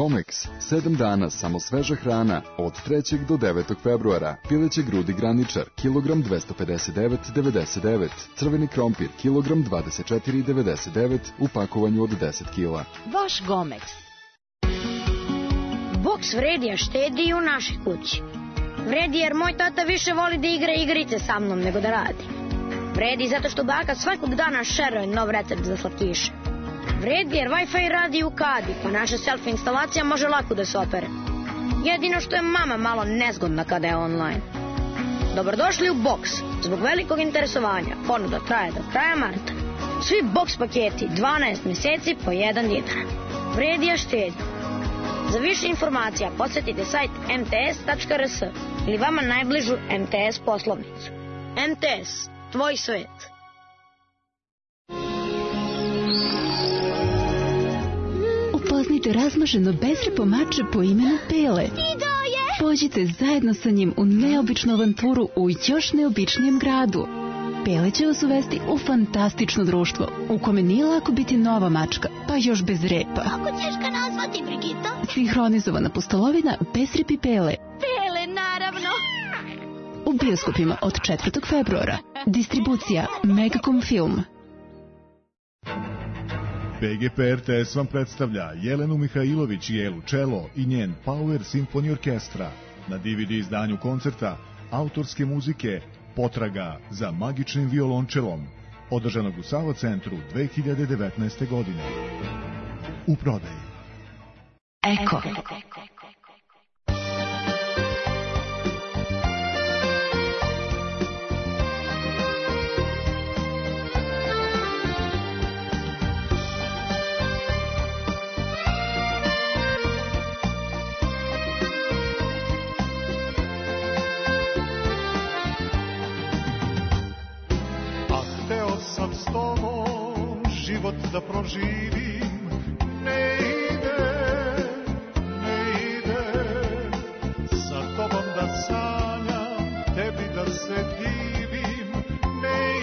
Gomex, 7 dana samo sveža hrana od 3. do 9. februara. Pileće grudi graničar, kilogram 259,99. Crveni krompir, kilogram 24,99 u pakovanju od 10 kila. Vaš Gomex. Boks vredi, a štedi i u našoj kući. Vredi jer moj tata više voli da igra igrice sa mnom nego da radi. Vredi zato što baka svakog dana šeruje nov recept za slatkiše. Vredi jer Wi-Fi radi u kadi, pa naša selfie instalacija može lako da se opere. Jedino što je mama malo nezgodna kada je online. Dobrodošli u Boks. Zbog velikog interesovanja, ponuda traje do kraja marta. Svi Boks paketi, 12 meseci po 1 dinar. Vredi, a štedi. Za više informacija posjetite sajt mts.rs ili vama najbližu MTS poslovnicu. MTS, tvoj svet. Upoznajte razmaženo bezrepo mače po imenu Pele. Pođite zajedno sa njim u neobičnu avanturu u još neobičnijem gradu. Pele će vas uvesti u fantastično društvo, u kome nije lako biti nova mačka, pa još bez repa. Kako ćeš ga nazvati, Brigita? Sinhronizovana pustolovina Besrepi Pele. Pele, naravno. U bioskopima od 4. februara. Distribucija Megacom Film. PGP RTS vam predstavlja Jelenu Mihajlović i Elu Čelo i njen Power Symphony Orkestra. Na DVD izdanju koncerta autorske muzike Potraga za magičnim violončelom, održanog u Sava centru 2019. godine. U prodaji. Eko. S tobom život da proživim ne ide sa tobom da sanjam, tebi da se divim ne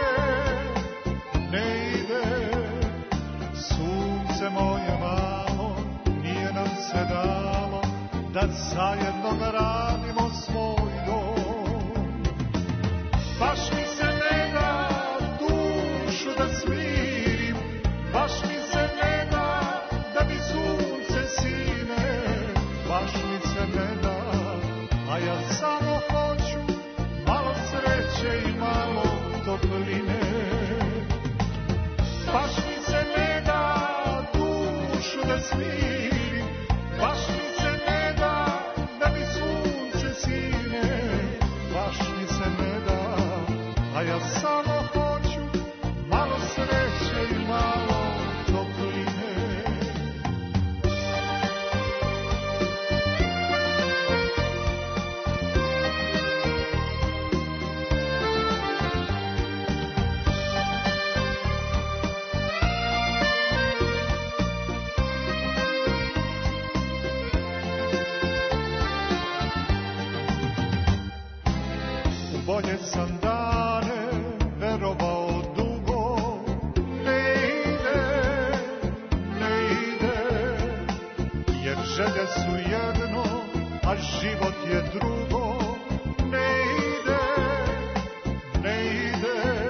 ide sunce moje malo nije nam se dalo da zajedno gradimo svoj dom. Baš mi se ne da da smirim, baš mi se ne da da mi sunce sine, baš mi se ne da, a ja samo hoću malo sreće i malo topline. Baš mi se ne da dušu da smirim, baš mi se ne da da mi sunce sine, baš mi se ne da, a ja samo hoću malo sreće i malo topline. U bolje sam dane verovao želje su jedno, a život je drugo. Ne ide,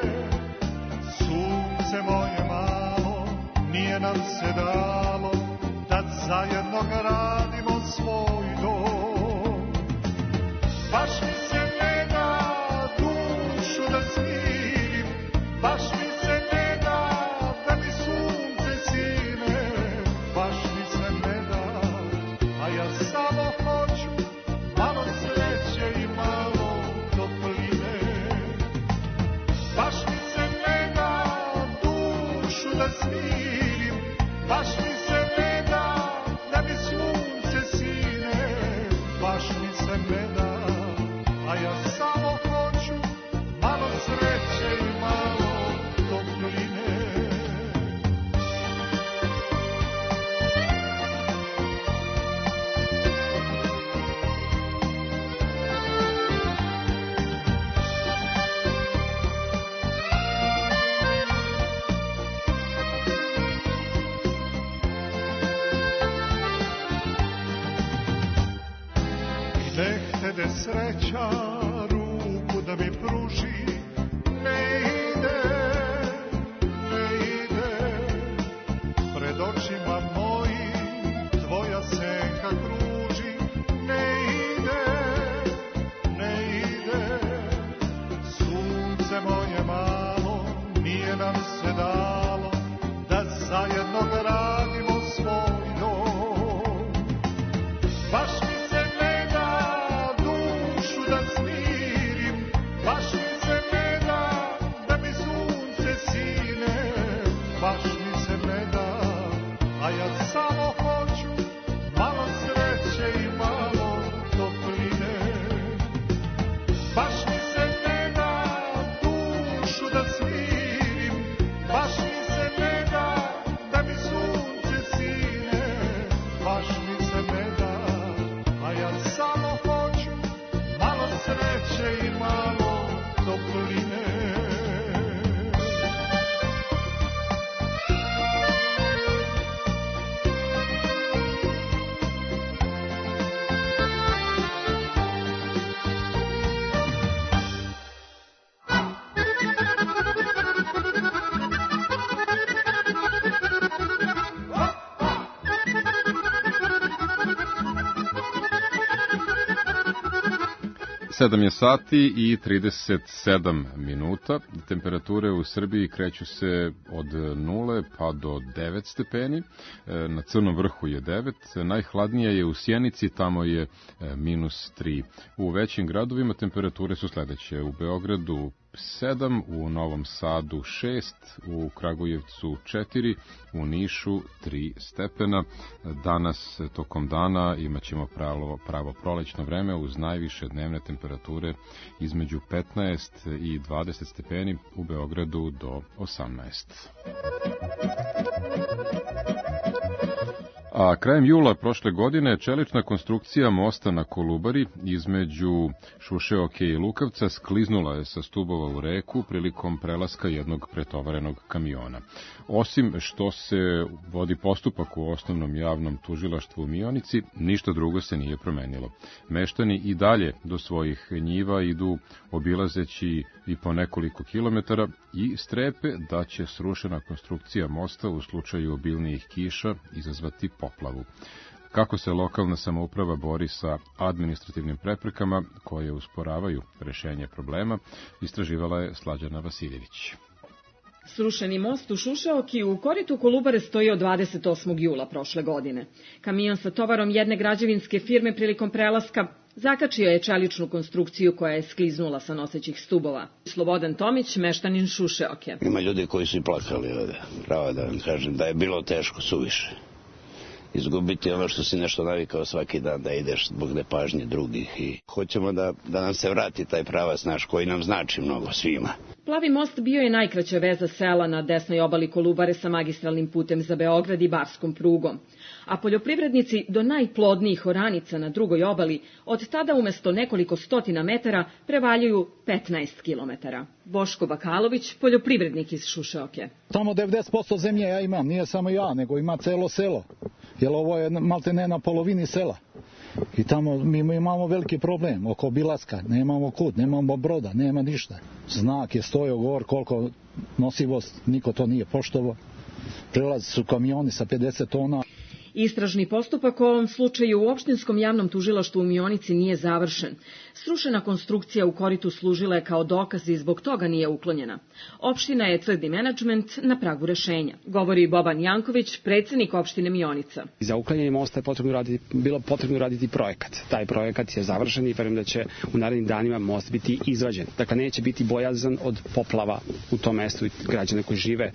sunce moje malo, nije nam se dalo da zajedno gradimo svoj dom. Baš mi se ne da dušu da smirim, baš mi se ne da da mi sunce sine, baš mi se ne da, a ja samo hoću malo sreće i malo topline. Baš mi se ne da dušu da smirim, baš mi se ne da da mi sunce sine, baš mi se ne da, a ja samo hoću malo sreće i malo topline. sreća ruku da mi pruži, ne ide, pred očima mojim tvoja senka kruži, ne ide, sunce moje malo, nije nam se dalo da zajedno gradimo svoj dom. Baš mi se ne da dušu da smirim, baš mi se ne da mi sunce sine, baš mi se ne da, a ja samo hoću malo sreće i malo topline. Baš mi se ne da dušu da smirim, baš mi se ne da mi sunce sine, baš mi se ne da, a ja samo hoću malo sreće i malo topline. Sedam je sati i 37 minuta. Temperature u Srbiji kreću se od 0 pa do 9 stepeni. Na Crnom vrhu je 9. Najhladnije je u Sjenici, tamo je -3. U većim gradovima temperature su sledeće. U Beogradu 7, u Novom Sadu 6, u Kragujevcu 4, u Nišu 3 stepena. Danas, tokom dana, imaćemo pravo prolećno vreme uz najviše dnevne temperature između 15 i 20 stepeni, u Beogradu do 18. A krajem jula prošle godine čelična konstrukcija mosta na Kolubari između Šušeoke i Lukavca skliznula je sa stubova u reku prilikom prelaska jednog pretovarenog kamiona. Osim što se vodi postupak u osnovnom javnom tužilaštvu u Mionici, ništa drugo se nije promenilo. Meštani i dalje do svojih njiva idu obilazeći i po nekoliko kilometara i strepe da će srušena konstrukcija mosta u slučaju obilnijih kiša izazvati poplavu. Kako se lokalna samouprava bori sa administrativnim preprekama koje usporavaju rešenje problema, istraživala je Slađana Vasiljević. Srušeni most u Šušeoki u koritu Kolubare stoji od 28. jula prošle godine. Kamion sa tovarom jedne građevinske firme prilikom prelaska zakačio je čeličnu konstrukciju koja je skliznula sa nosećih stubova. Slobodan Tomić, meštanin Šušeoke. Ima ljudi koji su i plakali ovde. Pravo da vam kažem da je bilo teško suviše. Izgubiti ono što si nešto navikao svaki dan da ideš zbog nepažnje drugih i hoćemo da nam se vrati taj pravac naš koji nam znači mnogo svima. Plavi most bio je najkraća veza sela na desnoj obali Kolubare sa magistralnim putem za Beograd i barskom prugom. A poljoprivrednici do najplodnijih oranica na drugoj obali od tada umesto nekoliko stotina metara prevaljuju 15 kilometara. Boško Bakalović, poljoprivrednik iz Šušeoke. Tamo 90% zemlje ja imam, nije samo ja, nego ima celo selo. Jer ovo je maltene na polovini sela. I tamo mi imamo veliki problem oko obilaska, nemamo kud, nemamo broda, nema ništa. Znak je stojao govor koliko nosivost, niko to nije poštovao. Prelazi su kamioni sa 50 tona. Istražni postupak u ovom slučaju u opštinskom javnom tužilaštvu u Mionici nije završen. Srušena konstrukcija u koritu služila je kao dokaz i zbog toga nije uklonjena. Opština je tvrdi menadžment na pragu rešenja, govori Boban Janković, predsednik opštine Mionica. Za uklanjanje mosta je bilo potrebno raditi projekat. Taj projekat je završen i verujem da će u narednim danima most biti izvađen. Dakle, neće biti bojazan od poplava u tom mestu i građana koji žive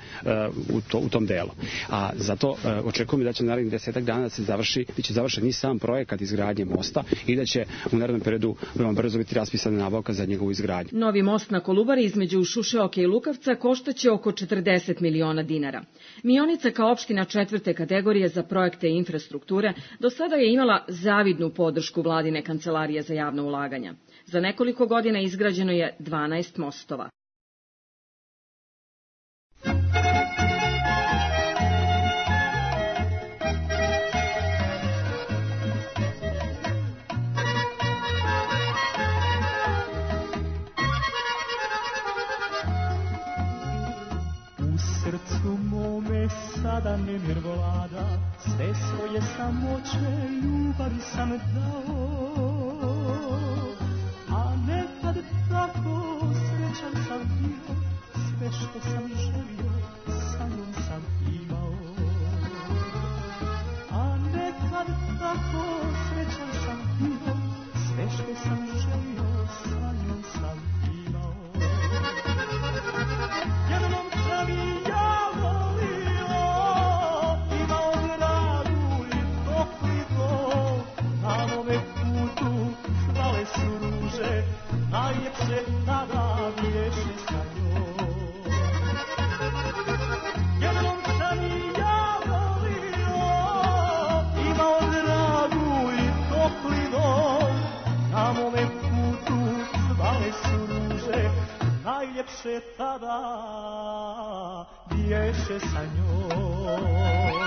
u tom delu. A zato očekujem da će u narednih 10 dana da se biće završen i sam projekat izgradnje mosta i da će u narednom periodu veoma brzo biti raspisana nabavka za njegovu izgradnju. Novi most na Kolubari između Šušeoke i Lukavca koštaće oko 40 miliona dinara. Mionica kao opština 4. kategorije za projekte i infrastrukture do sada je imala zavidnu podršku vladine kancelarije za javna ulaganja. Za nekoliko godina izgrađeno je 12 mostova. sada nemir vlada, sve svoje samoće ljubavi sam dao. A nekad tako srećan sam bio, sve što sam želio sa njom sam imao. A nekad tako srećan sam bio, sve što sam želio sa njom sam imao. Jednom sam i ja volio, imao dragu i topli dom. Na mome putu hvale su ruže, najljepše tada biješe sa njom. Jednom sam i ja volio, imao dragu i topli dom. Na mome putu hvale su ruže, najljepše tada biješe sa njom.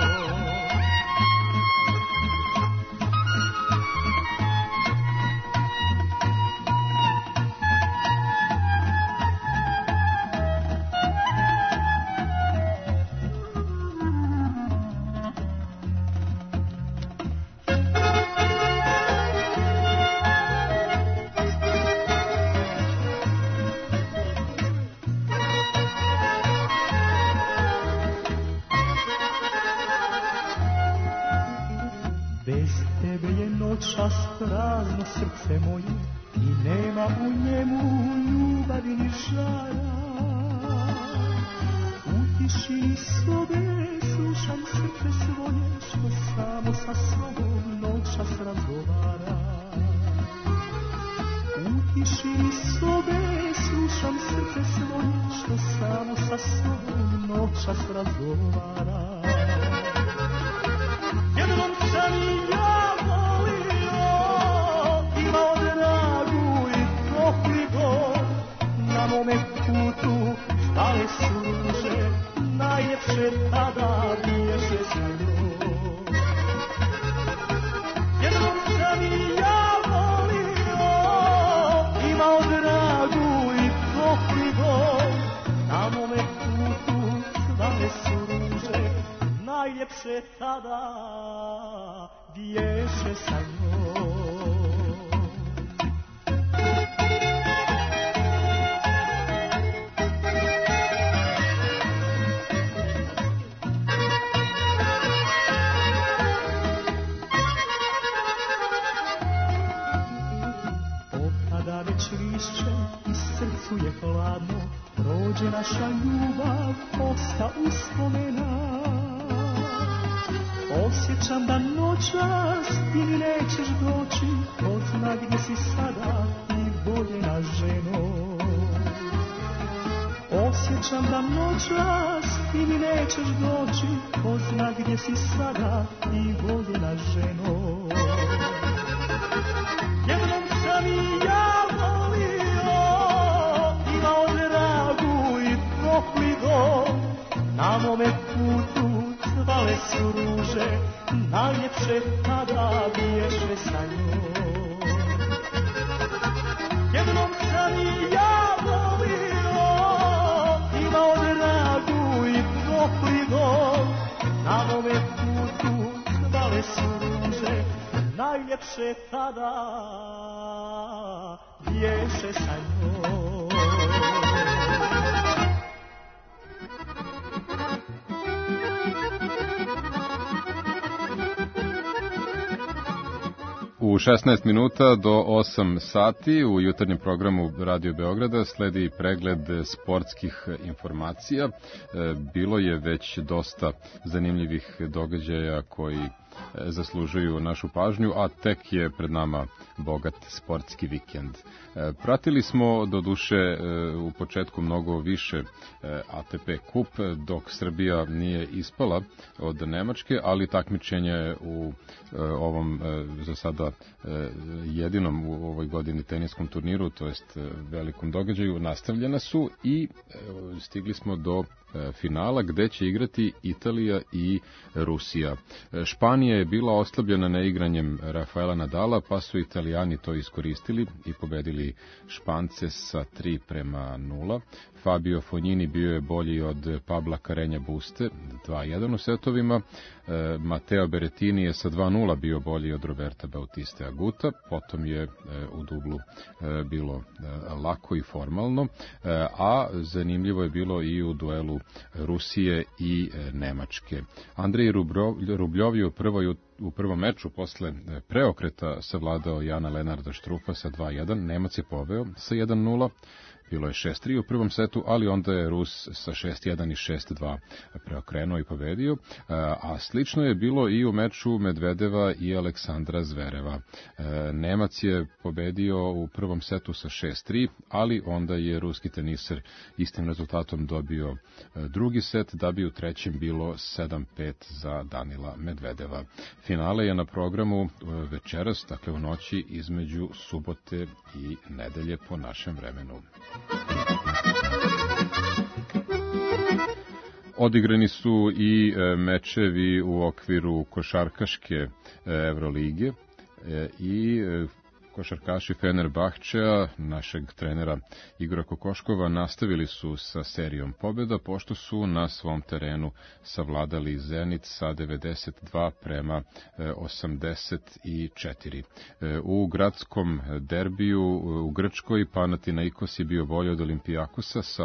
Noćas prazno srce moje i nema u njemu ljubavi ni žara. U tišini sobe slušam srce svoje što samo sa sobom noćas razgovara. U tišini sobe slušam srce svoje što samo sa sobom noćas razgovara. Jednom sam i ja na mome putu hvale su ruže, najljepše tada biješe sa njom. Jednom sam i ja volio, imao dragu i topli dom. Na mome putu hvale su ruže, najljepše tada biješe sa njom. I srcu je hladno, prođe naša ljubav, osta uspomena. Osjećam da noćas ti mi nećeš doći, ko zna gdje si sada i voljena ženo. Osjećam da noćas ti mi nećeš doći, ko zna gdje si sada i voljena ženo. Jednom sam i ja topli dom. Na mome putu hvale su ruže, najljepše tada biješe sa njom. Jednom sam i ja volio, imao dragu i topli dom. Na mome putu hvale su ruže, najljepše tada biješe sa njom. U 16 minuta do 8 sati u jutarnjem programu Radio Beograda sledi pregled sportskih informacija. Bilo je već dosta zanimljivih događaja koji zaslužuju našu pažnju, a tek je pred nama bogat sportski vikend. Pratili smo do duše u početku mnogo više ATP kup, dok Srbija nije ispala od Nemačke, ali takmičenje u ovom za sada jedinom u ovoj godini teniskom turniru, to jest velikom događaju, nastavljena su i stigli smo do finala gde će igrati Italija i Rusija. Španija je bila oslabljena neigranjem Rafaela Nadala, pa su Italijani to iskoristili i pobedili Špance sa 3:0. Fabio Fognini bio je bolji od Pabla Carreña Buste, 2:1 u setovima. Matteo Berrettini je sa 2:0 bio bolji od Roberta Bautiste Aguta, potom je u dublu bilo lako i formalno, a zanimljivo je bilo i u duelu Rusije i Nemačke. Andrej Rubljov je u prvom meču posle preokreta savladao Jana Lenarda Štrufa sa 2:1, Nemac je poveo sa 1:0, bilo je 6:3 u prvom setu, ali onda je Rus sa 6:1 i 6:2 preokrenuo i pobedio, a slično je bilo i u meču Medvedeva i Aleksandra Zvereva. Nemac je pobedio u prvom setu sa 6:3, ali onda je ruski teniser istim rezultatom dobio drugi set, da bi u trećem bilo 7:5 za Danila Medvedeva. Finale je na programu večeras, dakle u noći između subote i nedelje po našem vremenu. Odigrani su i mečevi u okviru košarkaške Evrolige i košarkaši Fenerbahčea, našeg trenera Igora Kokoškova, nastavili su sa serijom pobjeda, pošto su na svom terenu savladali Zenit sa 92:84. U gradskom derbiju u Grčkoj Panathinaikos je bio bolji od Olimpijakosa sa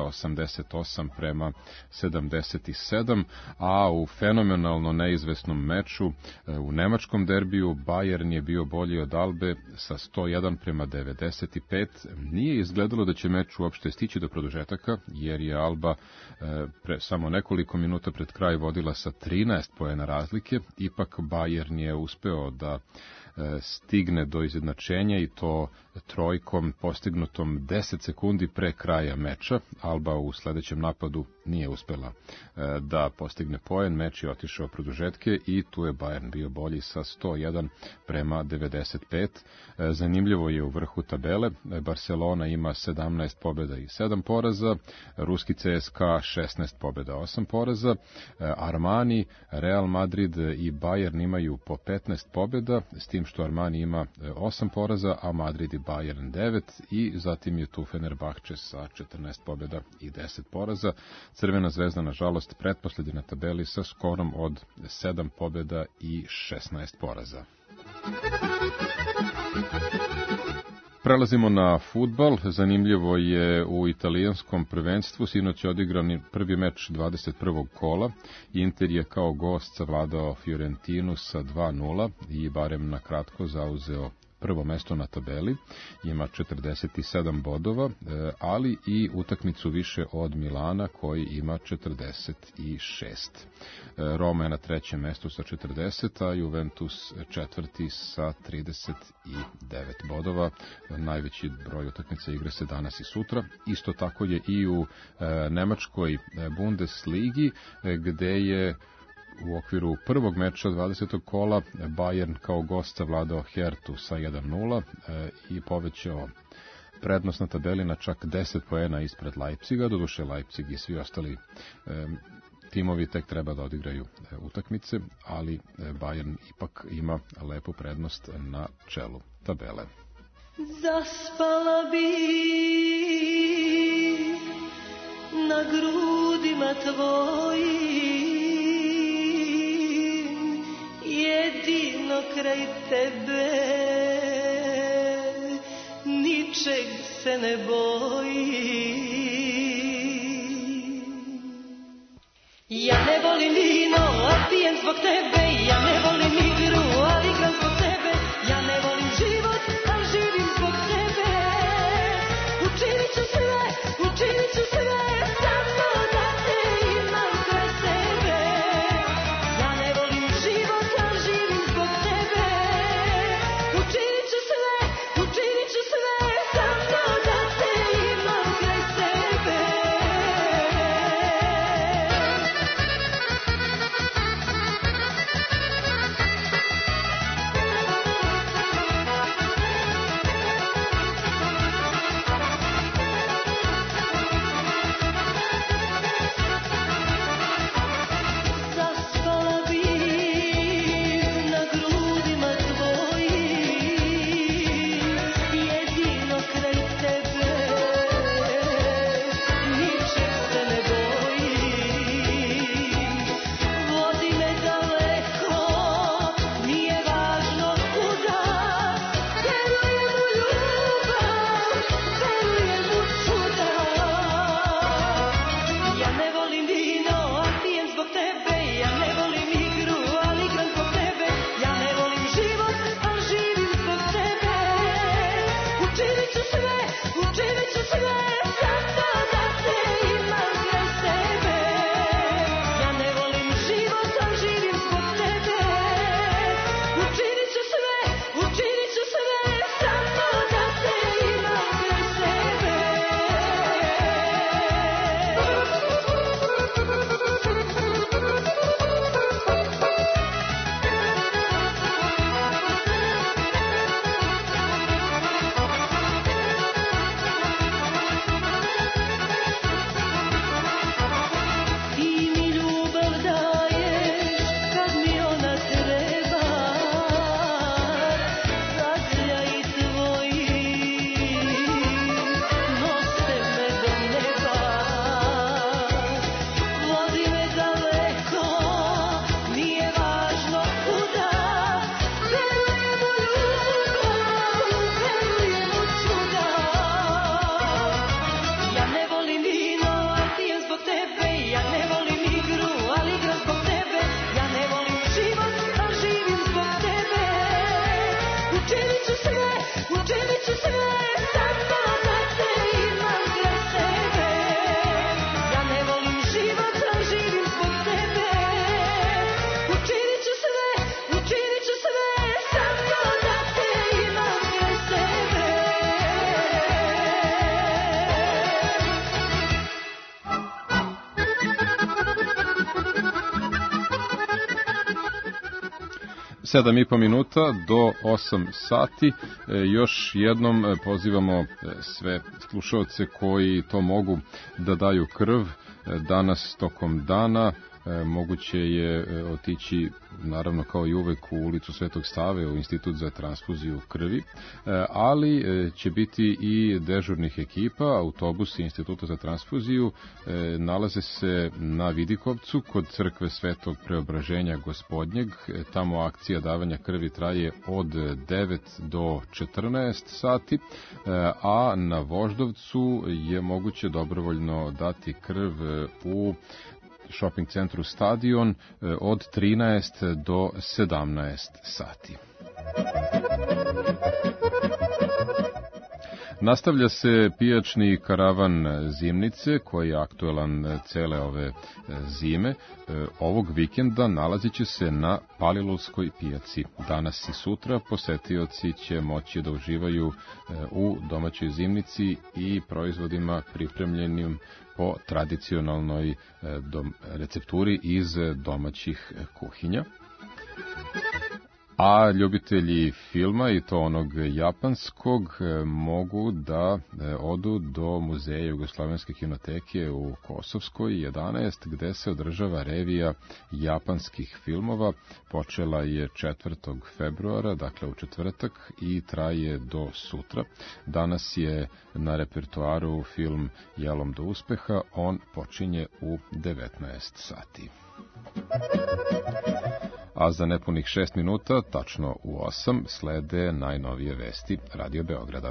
88:77, a u fenomenalno neizvesnom meču u nemačkom derbiju Bayern je bio bolji od Albe sa 101:95. Nije izgledalo da će meč uopšte stići do produžetaka, jer je Alba samo nekoliko minuta pred kraj vodila sa 13 poena razlike. Ipak Bayern je uspeo da stigne do izjednačenja i to trojkom postignutom 10 sekundi pre kraja meča. Alba u sledećem napadu nije uspela da postigne poen, meč je otišao produžetke i tu je Bayern bio bolji sa 101:95. Zanimljivo je u vrhu tabele, Barcelona ima 17 pobjeda i 7 poraza, ruski CSKA 16 pobjeda, 8 poraza, Armani, Real Madrid i Bayern imaju po 15 pobjeda, s tim što Armani ima 8 poraza, a Madrid i Bayern 9, i zatim je tu Fenerbahče sa 14 pobjeda i 10 poraza. Crvena zvezda, nažalost, pretposlednja na tabeli sa skorom od 7 pobjeda i 16 poraza. Prelazimo na fudbal. Zanimljivo je u italijanskom prvenstvu. Sinoć je odigran prvi meč 21. kola. Inter je kao gost savladao Fiorentinu sa 2:0 i barem na kratko zauzeo prvo mesto na tabeli, ima 47 bodova, ali i utakmicu više od Milana koji ima 46. Roma je na trećem mestu sa 40, a Juventus četvrti sa 39 bodova. Najveći broj utakmica igra se danas i sutra. Isto tako je i u nemačkoj Bundesligi, gde je u okviru prvog meča 20. kola Bayern kao gost savladao Hertu sa 1:0 i povećao prednost na tabeli na čak 10 poena ispred Leipziga. Doduše Leipzig i svi ostali timovi tek treba da odigraju utakmice, ali Bayern ipak ima lepu prednost na čelu tabele. Zaspala bi na grudima tvojim, jedino kraj tebe, ničeg se ne bojim. Ja ne volim vino, a pijem zbog tebe, ja ne volim igru, ali igram zbog tebe, ja ne volim život, a živim zbog tebe. Učinit ću sve, učinit ću sve, samo da te imam kraj sebe. Ja ne volim život, a živim zbog tebe. Učinit ću sve, samo da te imam kraj sebe. 7,5 minuta do 8 sati. Još jednom pozivamo sve slušalce koji to mogu da daju krv danas tokom dana. Moguće je otići, naravno kao i uvek, u ulicu Svetog Save, u Institut za transfuziju krvi, ali će biti i dežurnih ekipa. Autobusi Instituta za transfuziju nalaze se na Vidikovcu kod crkve Svetog Preobraženja Gospodnjeg. Tamo akcija davanja krvi traje od 9 do 14 sati, a na Voždovcu je moguće dobrovoljno dati krv u shopping centru Stadion od 13 do 17 sati. Nastavlja se pijačni karavan zimnice koji je aktuelan cele ove zime. Ovog vikenda nalazit će se na Palilulskoj pijaci. Danas i sutra posetioci će moći da uživaju u domaćoj zimnici i proizvodima pripremljenim po tradicionalnoj recepturi iz domaćih kuhinja. A ljubitelji filma, i to onog japanskog, mogu da odu do muzeja Jugoslovenske kinoteke u Kosovskoj 11, gde se održava revija japanskih filmova. Počela je 4. februara, dakle u četvrtak, i traje do sutra. Danas je na repertoaru film Jelom do uspeha. On počinje u 19 sati. A za nepunih 6 minuta, tačno u 8, slede najnovije vesti Radio Beograda.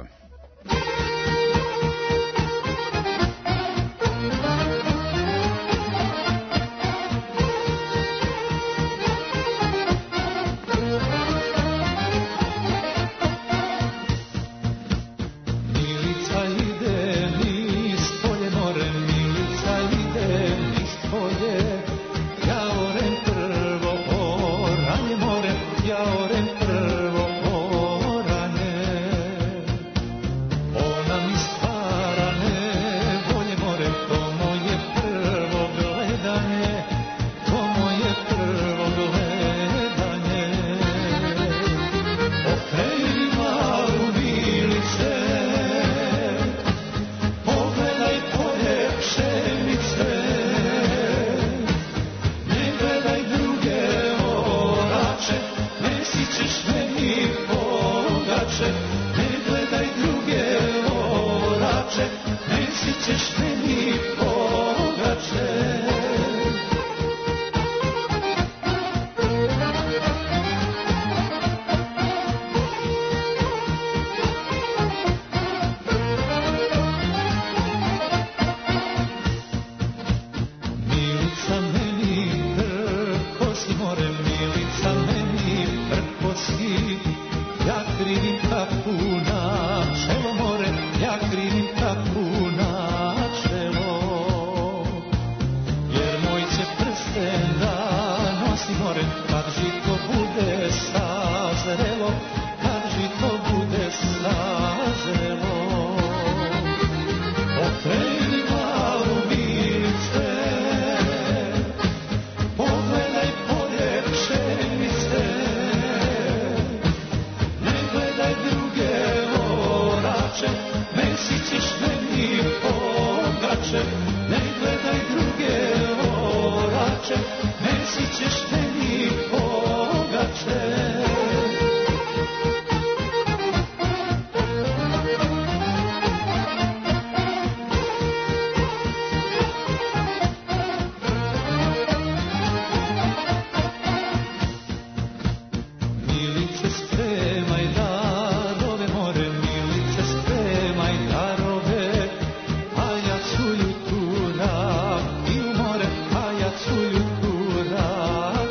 Tura, i u more, a ja cuju tura.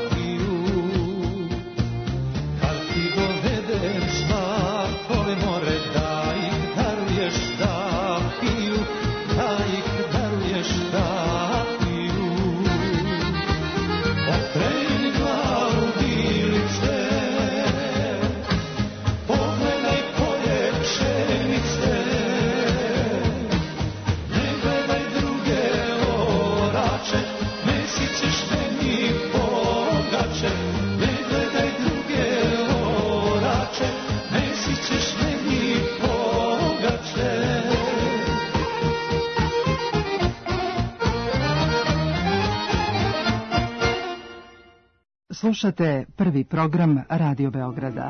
Slušate prvi program Radio Beograda.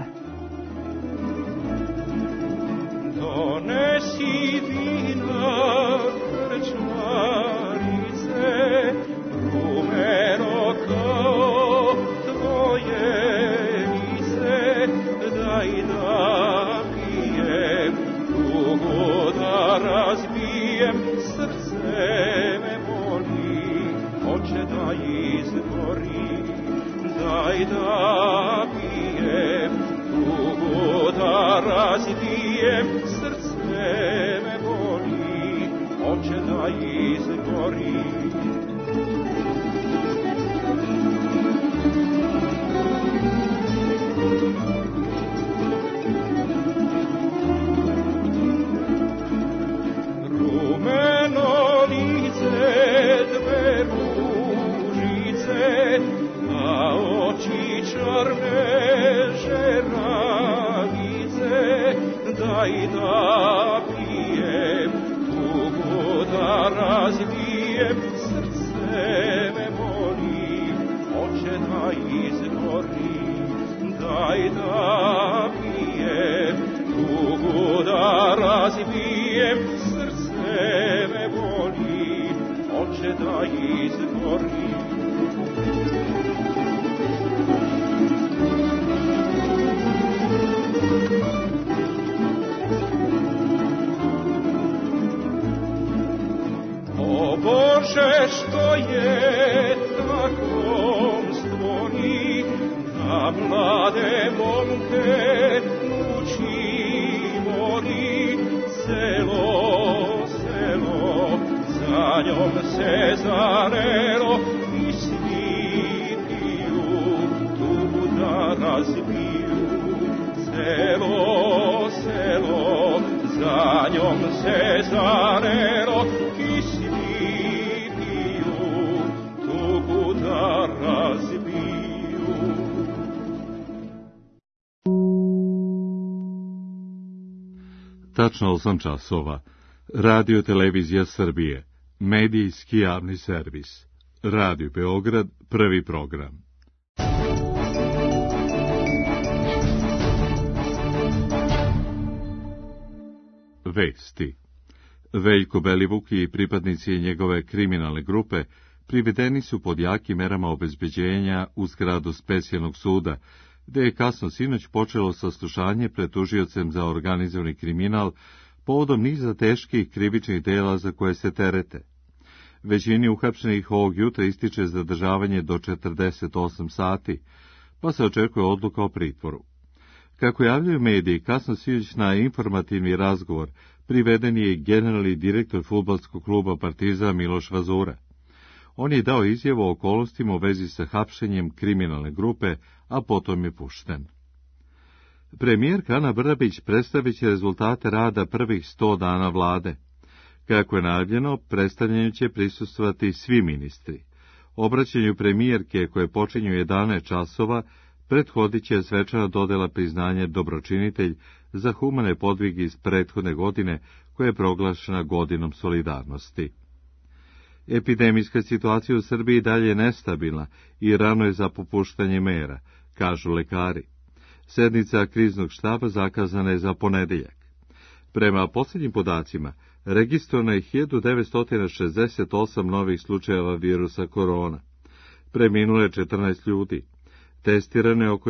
Donesi vina krčmarice, rumeno kao tvoje lice, daj da pijem, tugu da razbijem, srce me boli, hoće da izgori. Daj da pijem, tugu da razbijem, srce me boli, hoće da izgori. Rumeno lice, dve ružice, a oči črne žeravice, daj da pijem, tugu da razbijem, srce me boli, hoće da izgori. Daj da pijem, tugu da razbijem, srce me boli, hoće da izgori. O Bože, što je tako stvori, da mlade momke muči mori, selo, selo, za njom se zarelo i svi piju, tugu da razbiju. Selo, selo, za njom se zarelo i svi piju, tugu da razbiju. Tačno 8 časova. Radio Televizija Srbije. Medijski javni servis. Radio Beograd, prvi program. Vesti. Veljko Belivuk i pripadnici njegove kriminalne grupe privedeni su pod jakim merama obezbeđenja u zgradu specijalnog suda, gde je kasno sinoć počelo saslušanje pred tužiocem za organizovani kriminal povodom niza teških krivičnih dela za koje se terete. Većini uhapšenih ovog jutra ističe zadržavanje do 48 sati, pa se očekuje odluka o pritvoru. Kako javljaju mediji, kasno sinoć na informativni razgovor priveden je generalni direktor fudbalskog kluba Partizan Miloš Vazura. On je dao izjavu o okolnostima u vezi sa hapšenjem kriminalne grupe, a potom je pušten. Premijerka Ana Brnabić predstavit će rezultate rada prvih 100 dana vlade. Kako je najavljeno, predstavljanju će prisustvovati svi ministri. Obraćanju premijerke, koje počinju 11 časova, prethodit će svečana dodela priznanja dobročinitelj za humane podvige iz prethodne godine, koja je proglašena godinom solidarnosti. Epidemijska situacija u Srbiji dalje je nestabilna i rano je za popuštanje mera, kažu lekari. Sednica kriznog štaba zakazana je za ponedeljak. Prema posljednjim podacima, registrovano je 1968 novih slučajeva virusa korona. Preminulo je 14 ljudi. Testirano je oko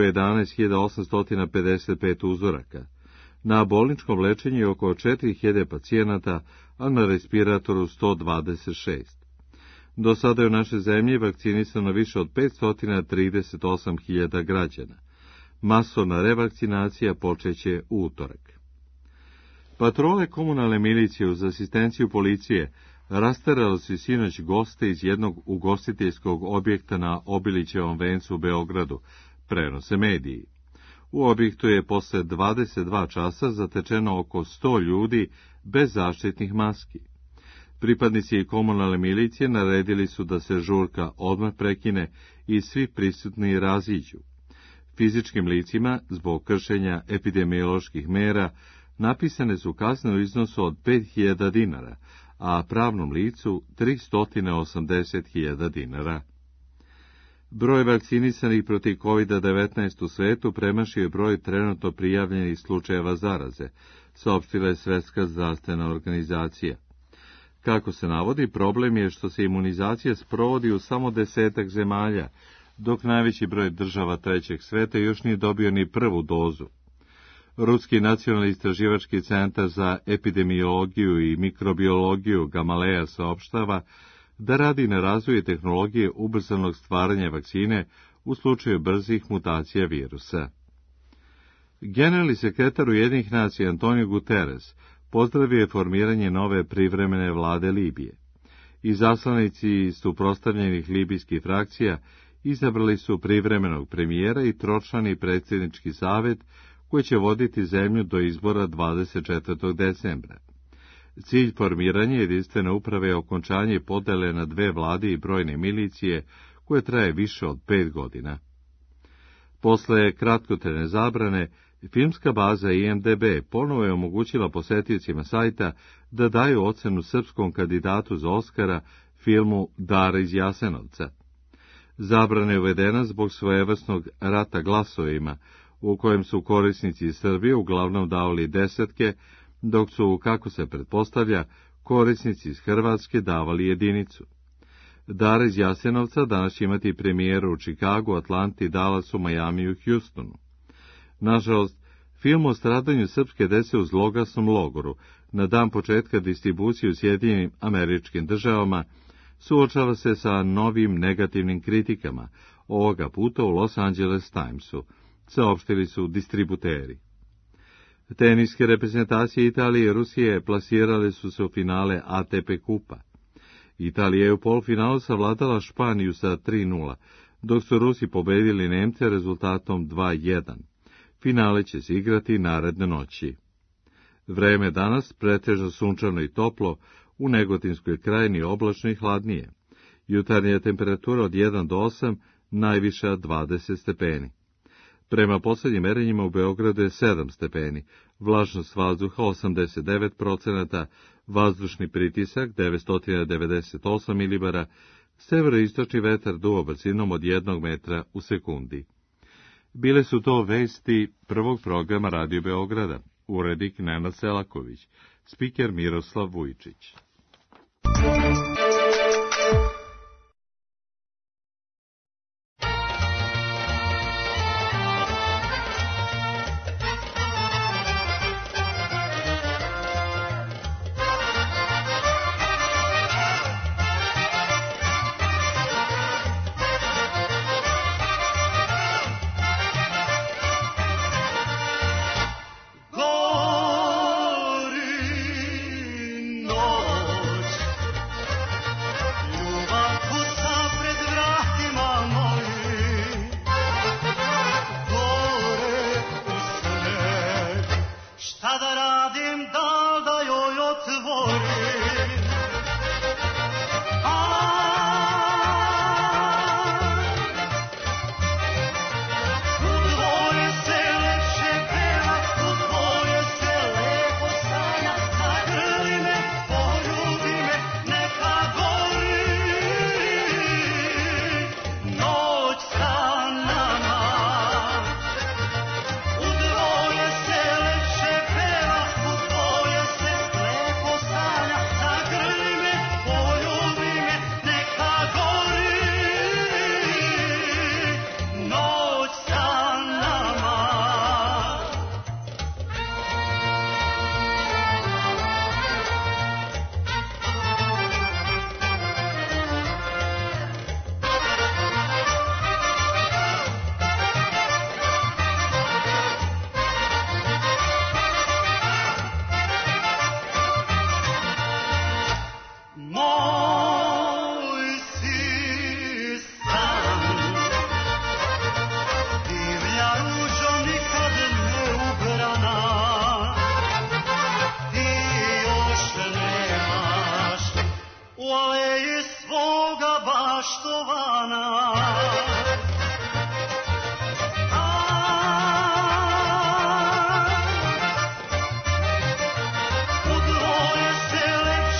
11.855 uzoraka. Na bolničkom lečenju je oko 4.000 pacijenata, a na respiratoru 126. Do sada je u našoj zemlji vakcinisano više od 538.000 građana. Masovna revakcinacija počeće u utorak. Patrole komunalne milicije uz asistenciju policije rasterali su sinoć goste iz jednog ugostiteljskog objekta na Obilićevom vencu u Beogradu, prenose mediji. U objektu je posle 22 časa zatečeno oko 100 ljudi bez zaštitnih maski. Pripadnici komunalne milicije naredili su da se žurka odmah prekine i svi prisutni raziđu. Fizičkim licima, zbog kršenja epidemioloških mera, napisane su kazne u iznosu od 5.000 dinara, a pravnom licu 380.000 dinara. Broj vakcinisanih protiv COVID-19 u svetu premašio je broj trenutno prijavljenih slučajeva zaraze, saopštila je Svetska zdravstvena organizacija. Kako se navodi, problem je što se imunizacija sprovodi u samo 10 zemalja, dok najveći broj država trećeg sveta još nije dobio ni prvu dozu. Ruski nacionalni istraživački centar za epidemiologiju i mikrobiologiju Gamaleja saopštava da radi na razvoju tehnologije ubrzanog stvaranja vakcine u slučaju brzih mutacija virusa. Generalni sekretar Ujedinjenih nacija Antonio Guterres pozdravio je formiranje nove privremene vlade Libije. Izaslanici suprotstavljenih libijskih frakcija izabrali su privremenog premijera i tročlani predsjednički savjet koji će voditi zemlju do izbora 24. decembra. Cilj formiranja jedinstvene uprave je okončanje podele na 2 vlade i brojne milicije koje traje više od 5 godina. Posle kratkotrajne zabrane, filmska baza IMDb ponovo je omogućila posetiocima sajta da daju ocenu srpskom kandidatu za Oskara, filmu Dara iz Jasenovca. Zabrana je uvedena zbog svojevrsnog rata glasovima, u kojem su korisnici iz Srbije uglavnom davali 10, dok su, kako se pretpostavlja, korisnici iz Hrvatske davali 1. Dara iz Jasenovca danas će imati premijeru u Čikagu, Atlanti, Dallasu, Majamiju i Houstonu. Nažalost, film o stradanju srpske dece u zloglasnom logoru na dan početka distribucije u Sjedinjenim Američkim Državama suočava se sa novim negativnim kritikama, ovoga puta u Los Angeles Timesu, saopštili su distributeri. Teniske reprezentacije Italije i Rusije plasirale su se u finale ATP kupa. Italija je u polufinalu savladala Španiju sa 3:0, dok su Rusi pobedili Nemce rezultatom 2:1. Finale će se igrati naredne noći. Vreme danas pretežno sunčano i toplo, u Negotinskoj krajini oblačno i hladnije. Jutarnja temperatura od 1 do 8, najviša 20 stepeni. Prema posljednjim merenjima u Beogradu je 7 stepeni, vlažnost vazduha 89%, vazdušni pritisak 998 milibara, severoistočni vetar duva brzinom od 1 metra u sekundi. Bile su to vesti prvog programa Radio Beograda, urednik Nenad Selaković, spiker Miroslav Vujčić.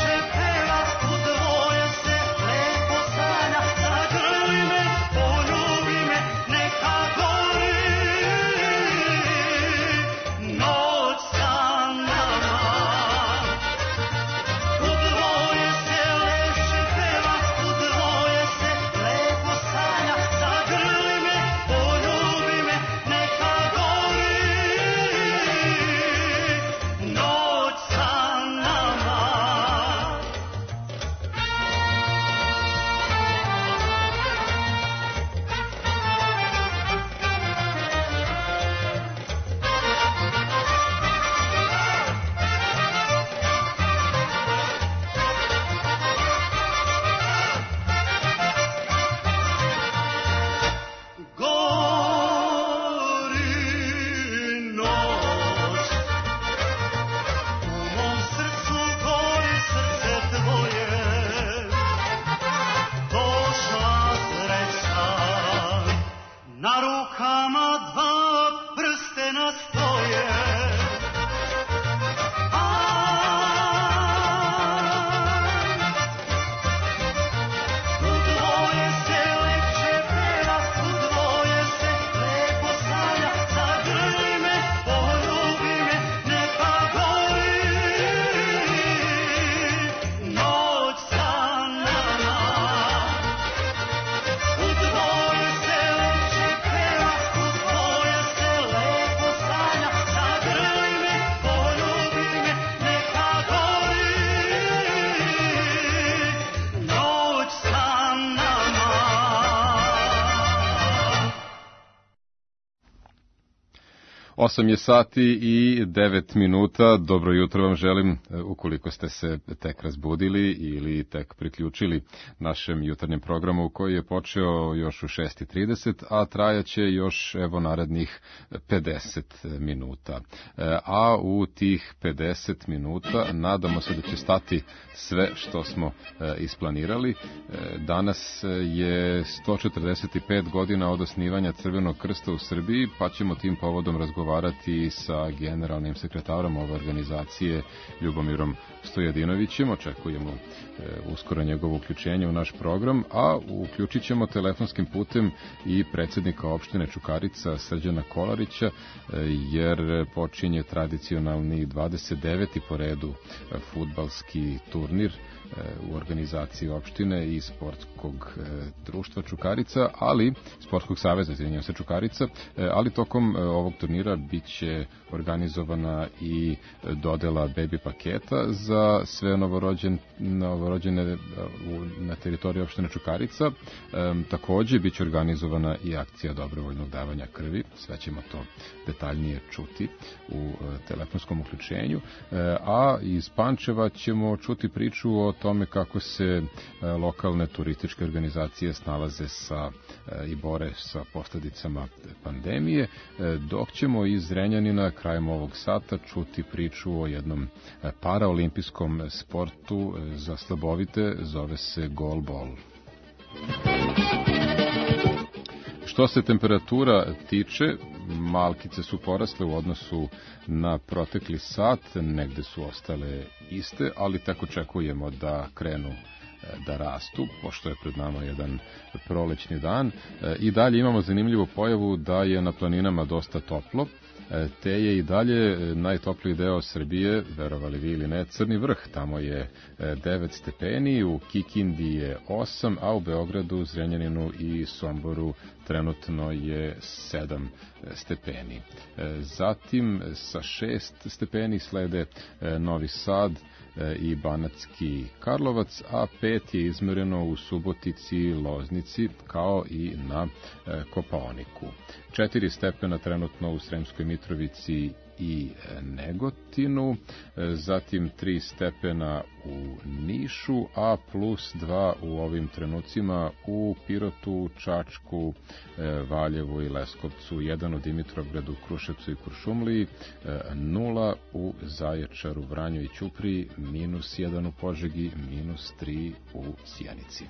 Polju 8 je sati i 9 minuta. Dobro jutro vam želim, ukoliko ste se tek razbudili ili tek priključili našem jutarnjem programu koji je počeo još u 6:30, a trajaće još evo narednih 50 minuta. A u tih 50 minuta nadamo se da će stati sve što smo isplanirali. Danas je 145 godina od osnivanja Crvenog krsta u Srbiji, pa ćemo tim povodom razgovarati sa generalnim sekretarom ove organizacije Ljubomirom Stojadinovićem. Očekujemo uskoro njegovo uključenje u naš program, a uključit ćemo telefonskim putem i predsjednika opštine Čukarica Srđana Kolarića, jer počinje tradicionalni 29. po redu fudbalski turnir u organizaciji opštine i sportskog društva Čukarica, ali sportskog saveza, izvinjavam se, Čukarica, ali tokom ovog turnira biće organizovana i dodela bebi paketa za sve novorođene na teritoriji opštine Čukarica. Takođe biće organizovana i akcija dobrovoljnog davanja krvi. Sve ćemo to detaljnije čuti u telefonskom uključenju. A iz Pančeva ćemo čuti priču o tome kako se lokalne turističke organizacije snalaze i bore sa posljedicama pandemije, dok ćemo iz Zrenjanina krajem ovog sata čuti priču o jednom paraolimpijskom sportu za slabovite, zove se goalball. Što se temperatura tiče, malkice su porasle u odnosu na protekli sat, negde su ostale iste, ali tako očekujemo da krenu da rastu, pošto je pred nama jedan prolećni dan. I dalje imamo zanimljivu pojavu da je na planinama dosta toplo, te je i dalje najtopliji deo Srbije, verovali vi ili ne, Crni vrh. Tamo je 9 stepeni, u Kikindi je 8, a u Beogradu, Zrenjaninu i Somboru trenutno je 7 stepeni. Zatim sa 6 stepeni slede Novi Sad i Banatski Karlovac, a 5 je izmereno u Subotici, Loznici, kao i na Kopaoniku. 4 stepena trenutno u Sremskoj Mitrovici i Negotinu, zatim 3 stepena u Nišu, a plus 2 u ovim trenucima u Pirotu, Čačku, Valjevu i Leskovcu, 1 u Dimitrovgradu, Kruševcu i Kuršumliji, 0 u Zaječaru, Vranju i Ćupriji, -1 u Požegi, -3 u Sjenici.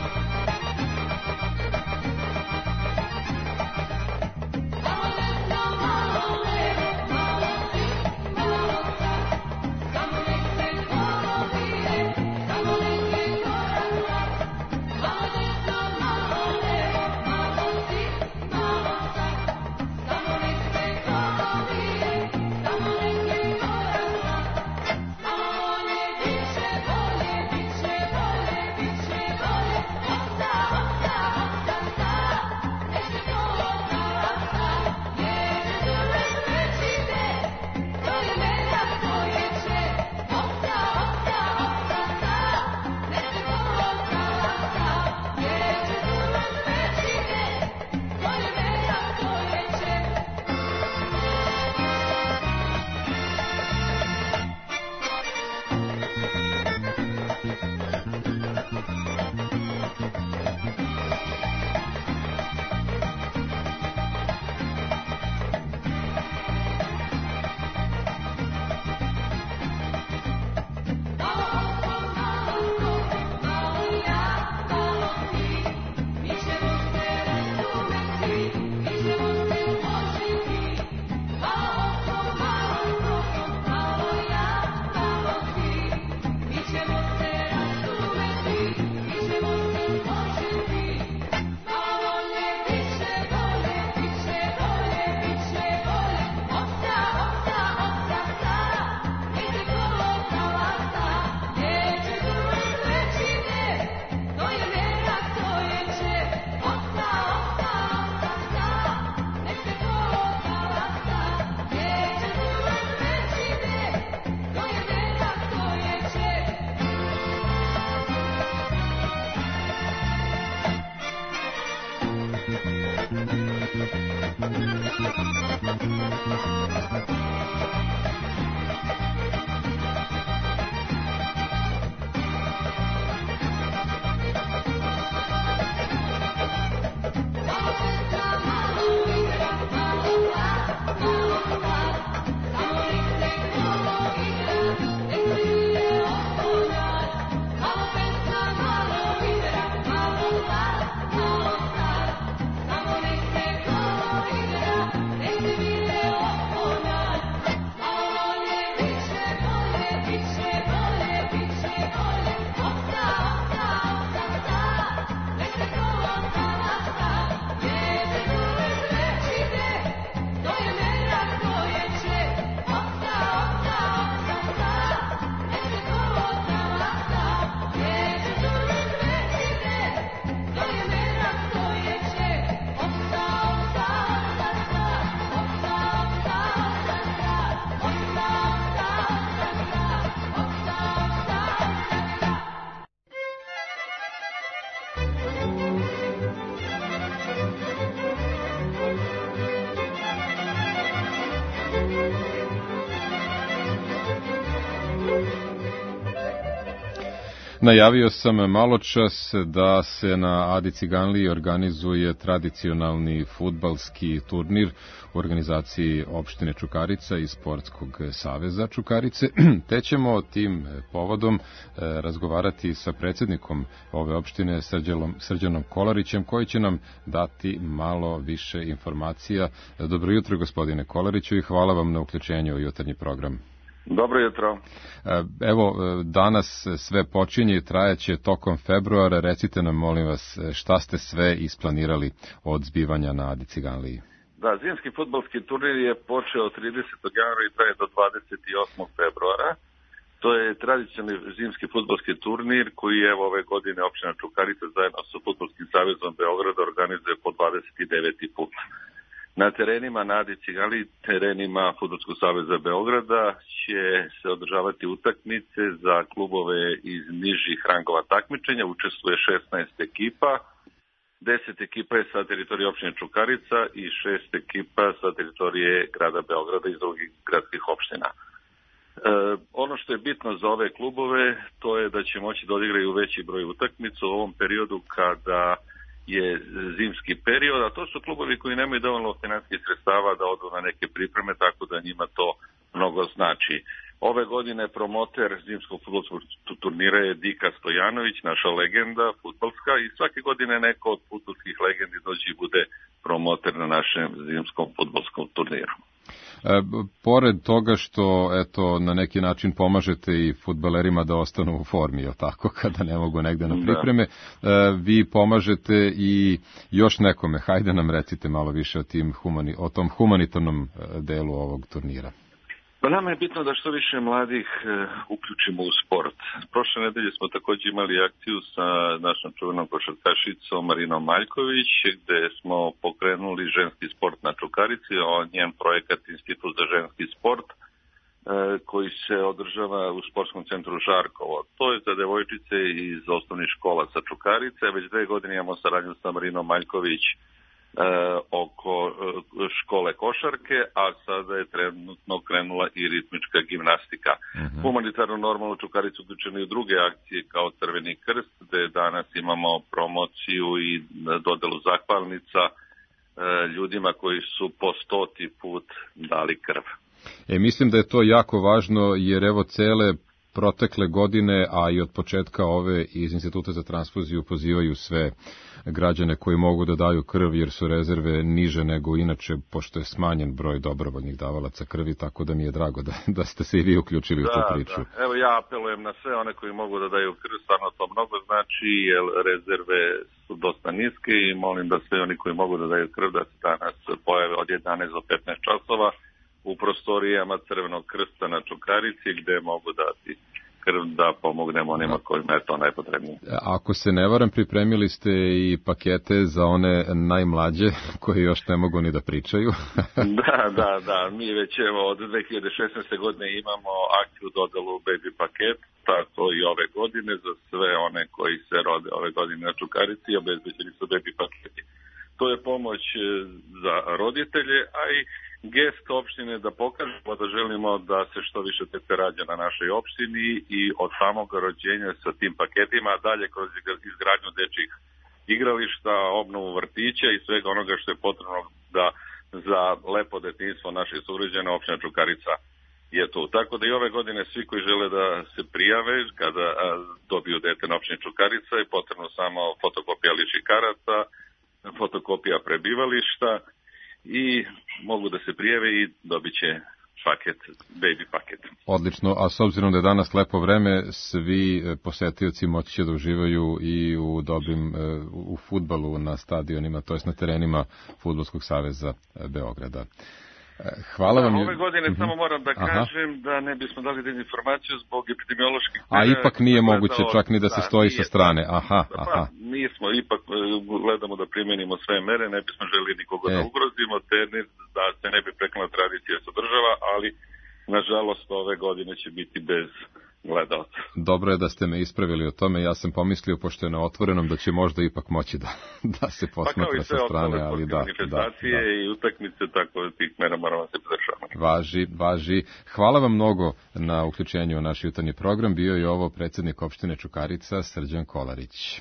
No Najavio sam maločas da se na Adi Ciganliji organizuje tradicionalni fudbalski turnir u organizaciji opštine Čukarica i Sportskog saveza Čukarice, te ćemo tim povodom razgovarati sa predsjednikom ove opštine Srđanom Kolarićem, koji će nam dati malo više informacija. Dobro jutro, gospodine Kolariću, i hvala vam na uključenju u jutarnji program. Dobro jutro. Evo, danas sve počinje i trajaće tokom februara. Recite nam, molim vas, šta ste sve isplanirali od zbivanja na Adi Ciganliji? Da, zimski fudbalski turnir je počeo 30. januara i traje do 28. februara. To je tradicionalni zimski fudbalski turnir koji je ove godine opština Čukarica zajedno sa Fudbalskim savezom Beograda organizuje po 29. put. Na terenima na Adi Ciganliji, terenima Fudbalskog saveza Beograda, će se održavati utakmice za klubove iz nižih rangova takmičenja. Učestvuje 16 ekipa, 10 ekipa je sa teritorije opštine Čukarica i 6 ekipa sa teritorije grada Beograda i drugih gradskih opština. Ono što je bitno za ove klubove, to je da će moći da odigraju veći broj utakmica u ovom periodu kada je zimski period, a to su klubovi koji nemaju dovoljno finansijskih sredstava da odu na neke pripreme, tako da njima to mnogo znači. Ove godine promoter zimskog fudbalskog turnira je Dika Stojanović, naša legenda fudbalska, i svake godine neko od fudbalskih legendi dođe i bude promoter na našem zimskom fudbalskom turniru. Pored toga što na neki način pomažete i fudbalerima da ostanu u formi, je tako, kada ne mogu negde na pripreme, vi pomažete i još nekome. Hajde nam recite malo više o tom humanitarnom delu ovog turnira. Pa nama je bitno da što više mladih uključimo u sport. Prošle nedelje smo također imali akciju sa našom čuvenom košarkašicom Marinom Maljković, gde smo pokrenuli ženski sport na Čukarici, njen projekat Institut za ženski sport, koji se održava u sportskom centru Žarkovo. To je za devojčice iz osnovnih škola sa Čukarice. Već 2 godine imamo saradnju sa Marinom Maljković oko škole košarke, a sada je trenutno krenula i ritmička gimnastika. Humanitarno normalno Čukaricu uključeni u druge akcije kao Crveni krst, gde danas imamo promociju i dodelu zahvalnica ljudima koji su po 100. put dali krv. Mislim da je to jako važno, jer evo cele protekle godine, a i od početka ove iz Instituta za transfuziju pozivaju sve građane koji mogu da daju krv, jer su rezerve niže nego inače, pošto je smanjen broj dobrovoljnih davalaca krvi, tako da mi je drago da ste se i vi uključili u tu priču. Da. Evo, ja apelujem na sve one koji mogu da daju krv, stvarno to mnogo znači, jer rezerve su dosta niske i molim da sve oni koji mogu da daju krv da se danas pojave od 11 do 15 časova u prostorijama Crvenog krsta na Čukarici, gde mogu dati krv da pomognemo onima kojima je to najpotrebnije. Ako se ne varam, pripremili ste i pakete za one najmlađe koji još ne mogu ni da pričaju. Da. Mi već od 2016. godine imamo akciju dodelu baby paket, tako i ove godine za sve one koji se rode ove godine na Čukarici, obezbeđeni su baby paketi. To je pomoć za roditelje, a i gest opštine da pokažemo da želimo da se što više dece rađa na našoj opštini i od samog rođenja sa tim paketima, dalje kroz izgradnju dečjih igrališta, obnovu vrtića i svega onoga što je potrebno da za lepo detinjstvo naših sugrađana opština Čukarica je tu. Tako da i ove godine svi koji žele da se prijave kada dobiju dete na opštini Čukarica je potrebno samo fotokopija ličnih karata, fotokopija prebivališta i mogu da se prijave i dobit će paket, baby paket. Odlično, a s obzirom da je danas lepo vreme, svi posetioci moći će da uživaju i u fudbalu na stadionima, to jest na terenima Fudbalskog saveza Beograda. Hvala vam. Ove godine samo moram da kažem da ne bismo dali informaciju zbog epidemioloških mera. A ipak nije moguće čak ni da se stoji sa strane. Nismo, ipak gledamo da primenimo sve mere, ne bismo želi nikoga da ugrozimo, da se ne bi prekinula tradicija sa država, ali nažalost ove godine će biti bez gledalca. Dobro je da ste me ispravili o tome, ja sam pomislio, pošto je na Otvorenom, da će možda ipak moći da se posmatra sa strane, ali da. Manifestacije i utakmice, tako da tih mera moramo se pridržavati. Važi. Hvala vam mnogo na uključenju u naš jutarnji program. Bio je ovo predsjednik opštine Čukarica, Srđan Kolarić.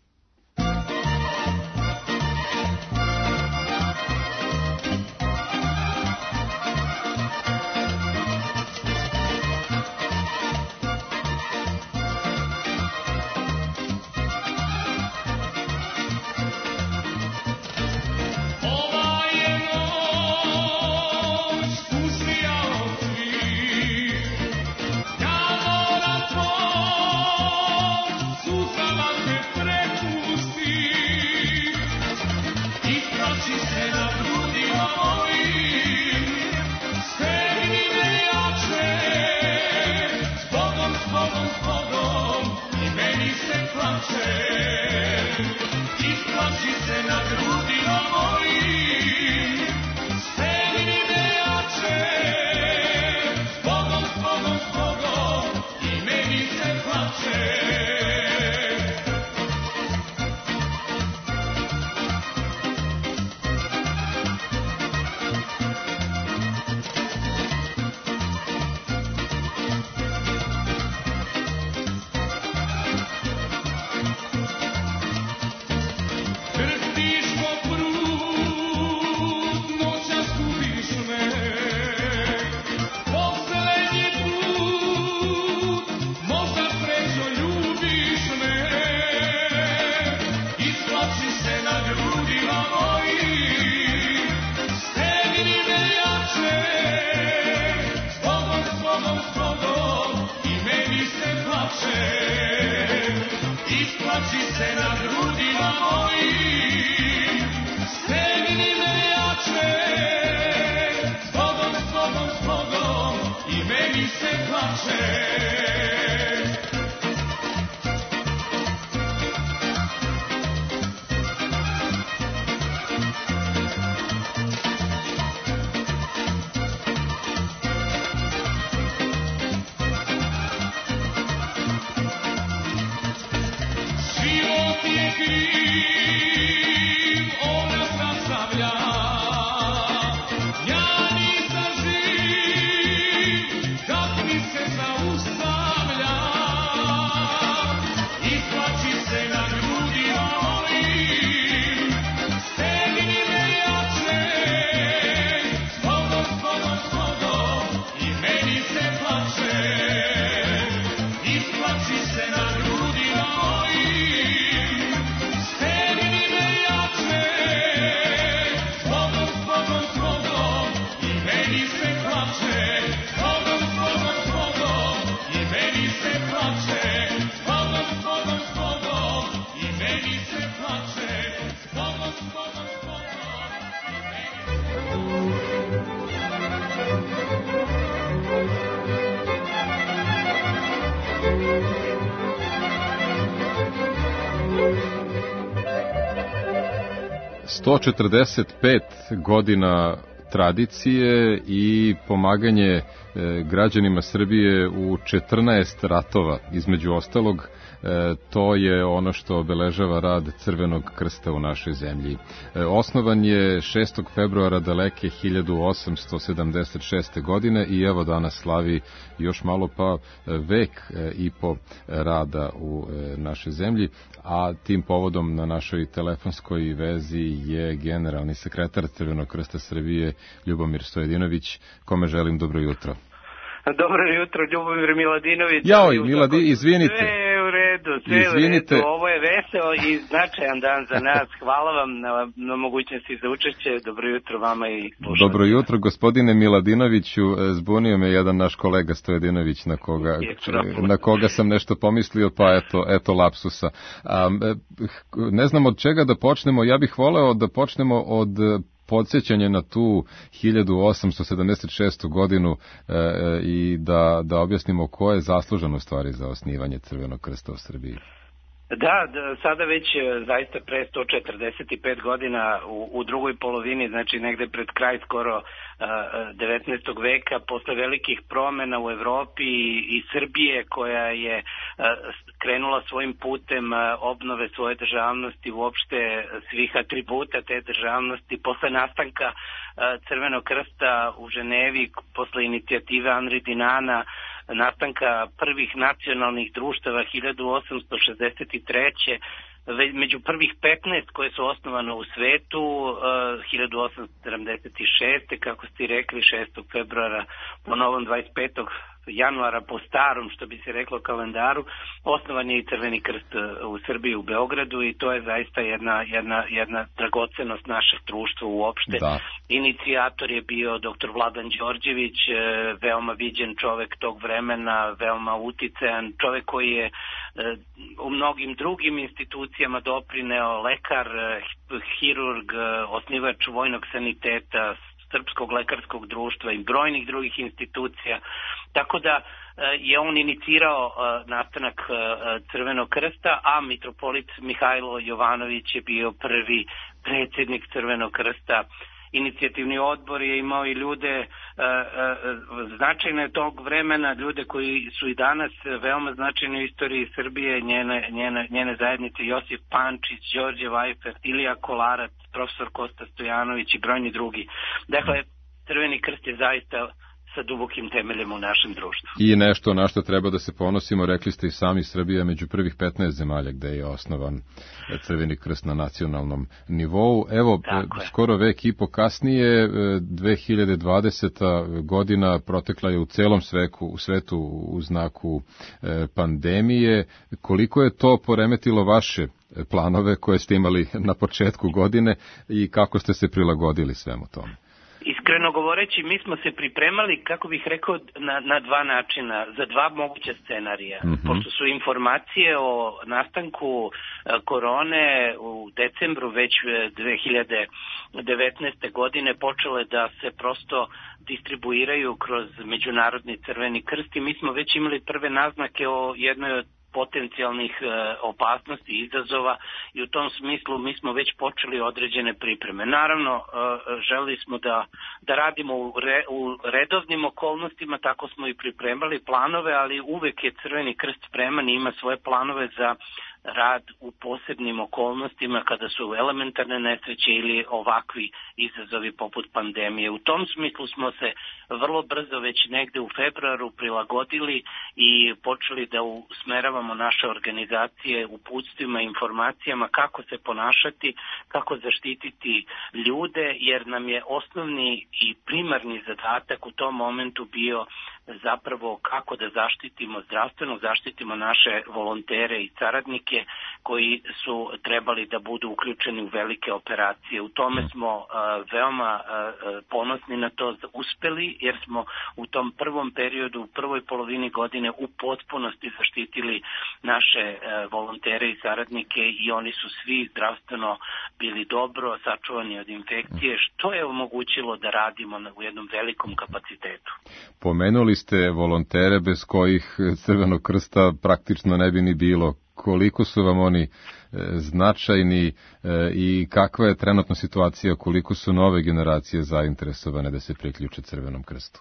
...145 godina tradicije i pomaganje građanima Srbije u 14 ratova, između ostalog. To je ono što obeležava rad Crvenog krsta u našoj zemlji. Osnovan je 6. februara daleke 1876. godine i evo danas slavi još malo pa vek i po rada u našoj zemlji, a tim povodom na našoj telefonskoj vezi je generalni sekretar Crvenog krsta Srbije Ljubomir Stojedinović, kome želim dobro jutro. Dobro jutro, Ljubomir Miladinović. Izvinite. Sve u redu, u redu. Ovo je veseo i značajan dan za nas. Hvala vam na mogućnosti za učešće. Dobro jutro vama i slušalcima. Dobro jutro, gospodine Miladinoviću. Zbunio me jedan naš kolega Stojedinović na koga sam nešto pomislio, pa eto lapsusa. Ne znam od čega da počnemo. Ja bih voleo da počnemo od podsjećanje na tu 1876. godinu i da objasnimo ko je zaslužan u stvari za osnivanje Crvenog krsta u Srbiji. Da, sada već zaista pre 145 godina u drugoj polovini, znači negde pred kraj skoro 19. veka, posle velikih promena u Evropi i Srbije koja je krenula svojim putem obnove svoje državnosti, uopšte svih atributa te državnosti, posle nastanka Crvenog krsta u Ženevi, posle inicijative Anri Dinana, nastanka prvih nacionalnih društava 1863. Među prvih 15 koje su osnovane u svetu 1876. kako ste rekli 6. februara po novom 25. januara po starom, što bi se reklo, kalendaru, osnovan je i Crveni krst u Srbiji, u Beogradu, i to je zaista jedna dragocenost našeg društva uopšte. Da. Inicijator je bio dr. Vladan Đorđević, veoma viđen čovek tog vremena, veoma uticajan, čovek koji je u mnogim drugim institucijama doprineo, lekar, hirurg, osnivač vojnog saniteta, Srpskog lekarskog društva i brojnih drugih institucija, tako da je on inicirao nastanak Crvenog krsta, a mitropolit Mihajlo Jovanović je bio prvi predsjednik Crvenog krsta. Inicijativni odbor je imao i ljude značajne tog vremena, ljude koji su i danas veoma značajni u istoriji Srbije, njene zajednice, Josip Pančić, Đorđe Vajfert, Ilija Kolarac, profesor Kosta Stojanović i brojni drugi. Dakle, Crveni krst je zaista sa dubokim temeljem u našem društvu. I nešto na što treba da se ponosimo, rekli ste i sami, Srbija među prvih 15 zemalja gde je osnovan Crveni krst na nacionalnom nivou. Evo, skoro vek i po kasnije, 2020. godina protekla je u celom svetu u znaku pandemije. Koliko je to poremetilo vaše planove koje ste imali na početku godine i kako ste se prilagodili svemu tome? Iskreno govoreći, mi smo se pripremali, kako bih rekao, na dva načina, za dva moguća scenarija. Pošto su informacije o nastanku korone u decembru već 2019. godine počele da se prosto distribuiraju kroz Međunarodni Crveni krst i mi smo već imali prve naznake o jednoj od potencijalnih opasnosti i izazova i u tom smislu mi smo već počeli određene pripreme. Naravno, želeli smo da radimo u redovnim okolnostima, tako smo i pripremali planove, ali uvek je Crveni krst spreman i ima svoje planove za rad u posebnim okolnostima kada su elementarne nesreće ili ovakvi izazovi poput pandemije. U tom smislu smo se vrlo brzo već negde u februaru prilagodili i počeli da usmeravamo naše organizacije uputstvima i informacijama kako se ponašati, kako zaštititi ljude, jer nam je osnovni i primarni zadatak u tom momentu bio zapravo kako da zdravstveno zaštitimo naše volontere i saradnike koji su trebali da budu uključeni u velike operacije. U tome smo veoma ponosni na to uspeli, jer smo u tom prvom periodu, u prvoj polovini godine u potpunosti zaštitili naše volontere i saradnike i oni su svi zdravstveno bili dobro sačuvani od infekcije, što je omogućilo da radimo u jednom velikom kapacitetu. Pomenuli ste volontere bez kojih Crvenog krsta praktično ne bi ni bilo. Koliko su vam oni značajni i kakva je trenutna situacija, koliko su nove generacije zainteresovane da se priključe Crvenom krstu?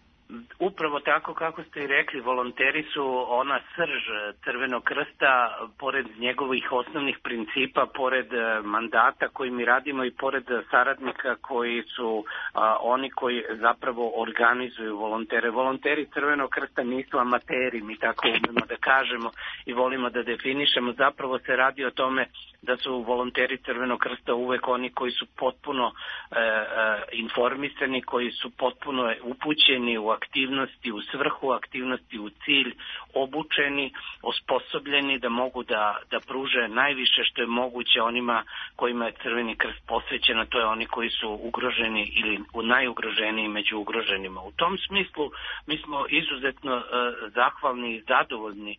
Upravo tako kako ste i rekli, volonteri su ona srž Crvenog krsta, pored njegovih osnovnih principa, pored mandata koji mi radimo i pored saradnika koji su oni koji zapravo organizuju volontere. Volonteri Crvenog krsta nisu amateri, mi tako umemo da kažemo i volimo da definišemo. Zapravo se radi o tome da su volonteri Crvenog krsta uvek oni koji su potpuno informisani, koji su potpuno upućeni u aktivnosti, u svrhu aktivnosti, u cilj, obučeni, osposobljeni da mogu da pruže najviše što je moguće onima kojima je Crveni krst posvećen, a to je oni koji su ugroženi ili najugroženiji među ugroženima. U tom smislu mi smo izuzetno zahvalni i zadovoljni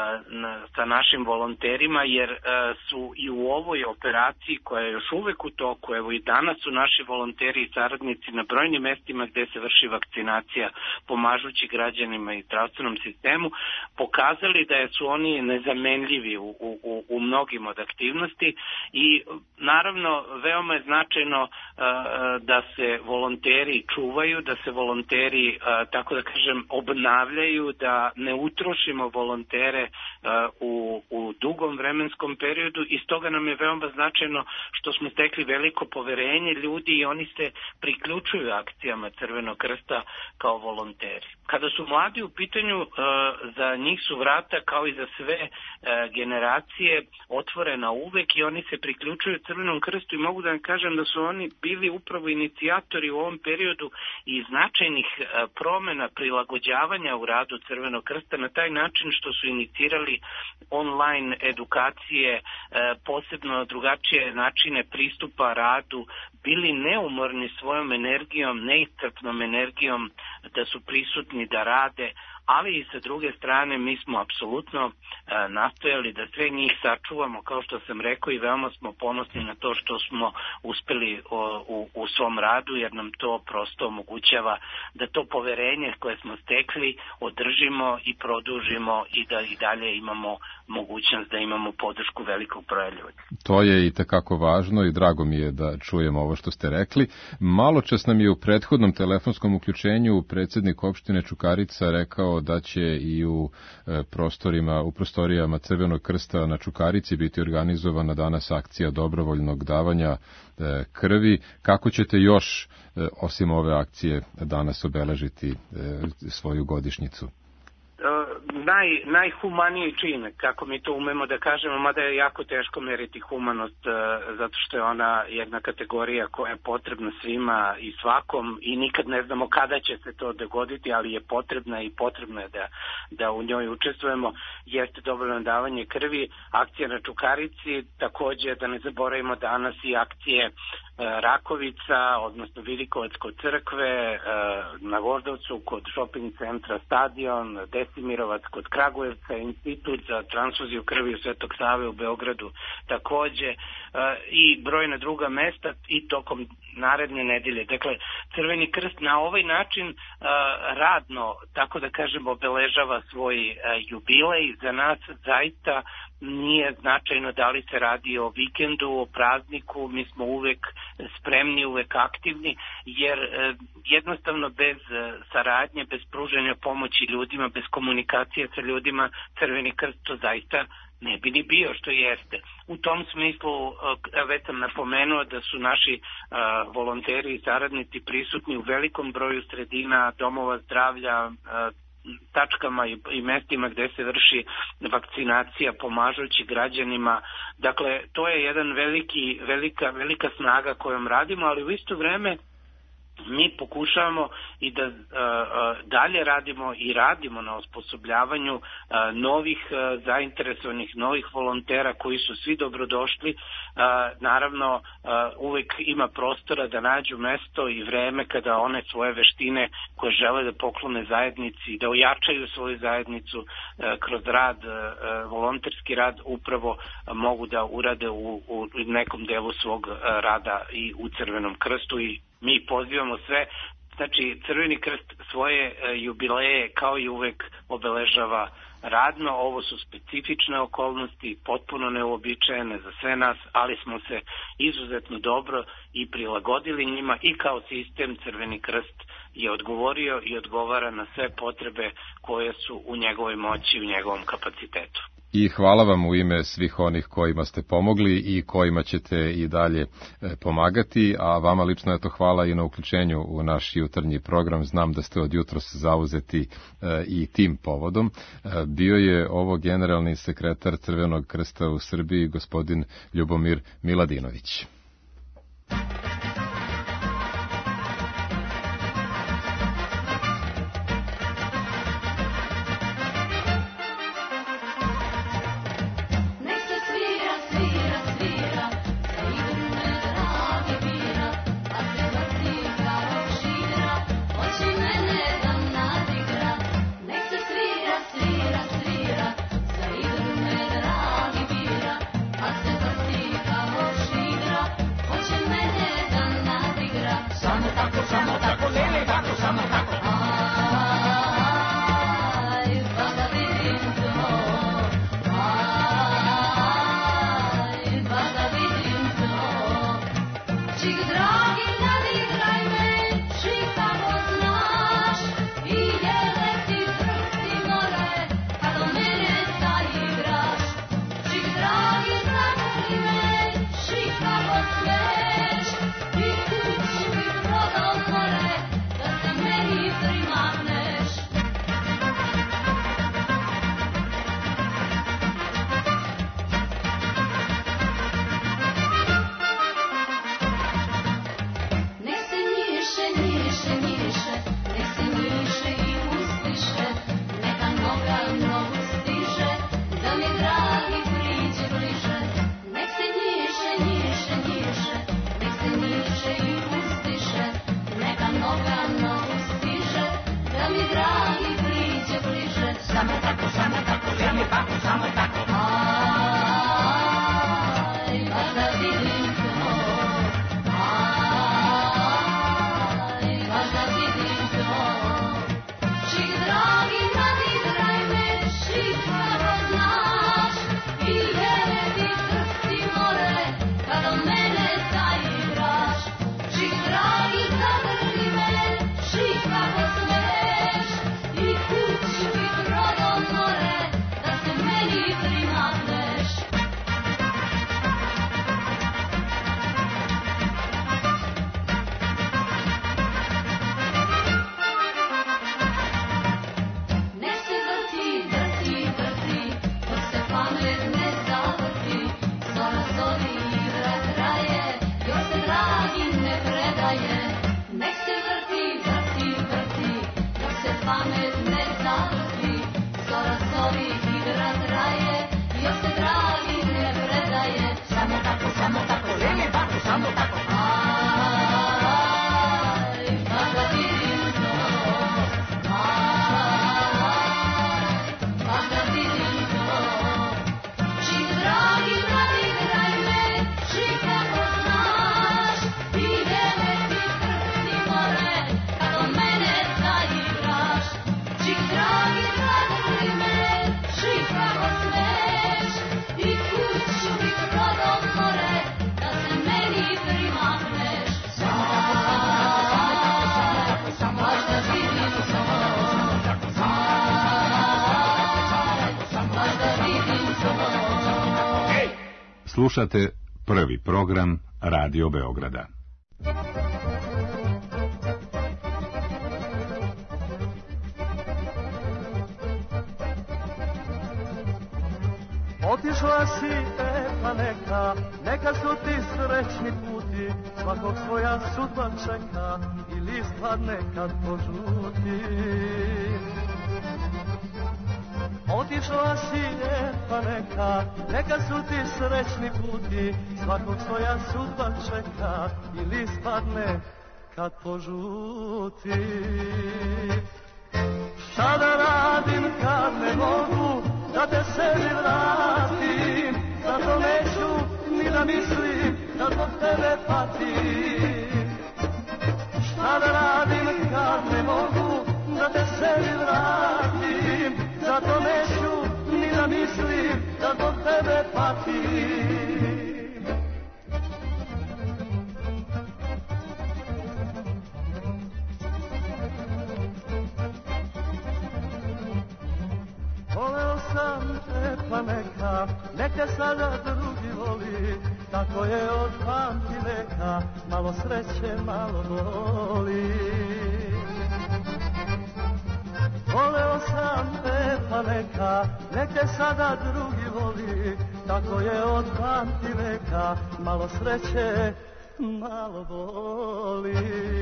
sa našim volonterima, jer su i u ovoj operaciji koja je još uvek u toku, evo i danas su naši volonteri i saradnici na brojnim mestima gde se vrši vakcinacija pomažući građanima i zdravstvenom sistemu, pokazali da su oni nezamenljivi u mnogim od aktivnosti i naravno veoma je značajno da se volonteri čuvaju, da se volonteri, tako da kažem, obnavljaju, da ne utrošimo volontere u dugom vremenskom periodu i stoga nam je veoma značajno što smo stekli veliko poverenje ljudi i oni se priključuju akcijama Crvenog krsta kao volonteri. Kada su mladi u pitanju, za njih su vrata kao i za sve generacije otvorena uvek i oni se priključuju Crvenom krstu i mogu da vam kažem da su oni bili upravo inicijatori u ovom periodu i značajnih promena prilagođavanja u radu Crvenog krsta na taj način što su inicirali online edukacije, posebno drugačije načine pristupa radu, bili neumorni svojom energijom, neiscrpnom energijom da su prisutni, da rade, ali i sa druge strane mi smo apsolutno nastojali da sve njih sačuvamo, kao što sam rekao, i veoma smo ponosni na to što smo uspeli u svom radu, jer nam to prosto omogućava da to poverenje koje smo stekli održimo i produžimo i da i dalje imamo mogućnost da imamo podršku velikog broja ljudi. To je i tekako važno i drago mi je da čujemo ovo što ste rekli. Malo čas nam je u prethodnom telefonskom uključenju predsjednik opštine Čukarica rekao da će i u prostorijama Crvenog krsta na Čukarici biti organizovana danas akcija dobrovoljnog davanja krvi. Kako ćete još, osim ove akcije, danas obeležiti svoju godišnjicu? Najhumaniji čin, kako mi to umemo da kažemo, mada je jako teško meriti humanost, zato što je ona jedna kategorija koja je potrebna svima i svakom i nikad ne znamo kada će se to dogoditi, ali je potrebna i potrebno je da u njoj učestvujemo, jeste dobrovoljno davanje krvi, akcija na Čukarici, takođe da ne zaboravimo danas i akcije Rakovica, odnosno Vidikovac kod crkve, na Voždovcu kod shopping centra Stadion, Desimirovac kod Kragujevca, Institut za transfuziju krvi u Svetog Save u Beogradu takođe i brojna druga mesta i tokom naredne nedelje. Dakle, Crveni krst na ovaj način radno, tako da kažem, obeležava svoj jubilej. Za nas zaista nije značajno da li se radi o vikendu, o prazniku, mi smo uvek spremni, uvek aktivni, jer jednostavno bez saradnje, bez pružanja pomoći ljudima, bez komunikacije sa ljudima, Crveni krst to zaista ne bi ni bio što jeste. U tom smislu, već sam napomenuo da su naši volonteri i saradnici prisutni u velikom broju sredina, domova zdravlja, tačkama i mestima gde se vrši vakcinacija, pomažući građanima. Dakle, to je jedan velika snaga kojom radimo, ali u isto vreme mi pokušavamo i da dalje radimo na osposobljavanju novih zainteresovanih, novih volontera koji su svi dobrodošli. Naravno, uvek ima prostora da nađu mesto i vreme kada one svoje veštine koje žele da poklone zajednici, da ojačaju svoju zajednicu kroz rad, volonterski rad, upravo mogu da urade u nekom delu svog rada i u Crvenom krstu i mi pozivamo sve, znači Crveni krst svoje jubileje kao i uvek obeležava radno, ovo su specifične okolnosti, potpuno neuobičajene za sve nas, ali smo se izuzetno dobro i prilagodili njima i kao sistem Crveni krst je odgovorio i odgovara na sve potrebe koje su u njegovoj moći i u njegovom kapacitetu. I hvala vam u ime svih onih kojima ste pomogli i kojima ćete i dalje pomagati, a vama lično eto hvala i na uključenju u naš jutarnji program. Znam da ste od jutros zauzeti i tim povodom. Bio je ovo generalni sekretar Crvenog krsta u Srbiji, gospodin Ljubomir Miladinović. Samo tako, lele, tako, samo tako. Slušate prvi program Radio Beograda. Otišla si, pa neka su ti srećni puti, svakog svoja sudba čeka i list padne kad požuti. Otišla si, pa neka su ti srećni puti, svakog svoja sudba čeka i list padne kad požuti. Šta da radim kad ne mogu da te sebi vratim, zato neću ni da mislim da zbog tebe patim. Šta da radim kad ne mogu da te sebi vratim, zato neću ni da mislim da zbog tebe patim. Voleo sam te pa neka sada drugi voli, tako je od pamti veka, malo sreće, malo boli. Voleo sam te pa neka sada drugi voli, tako je od pamti veka, malo sreće, malo boli.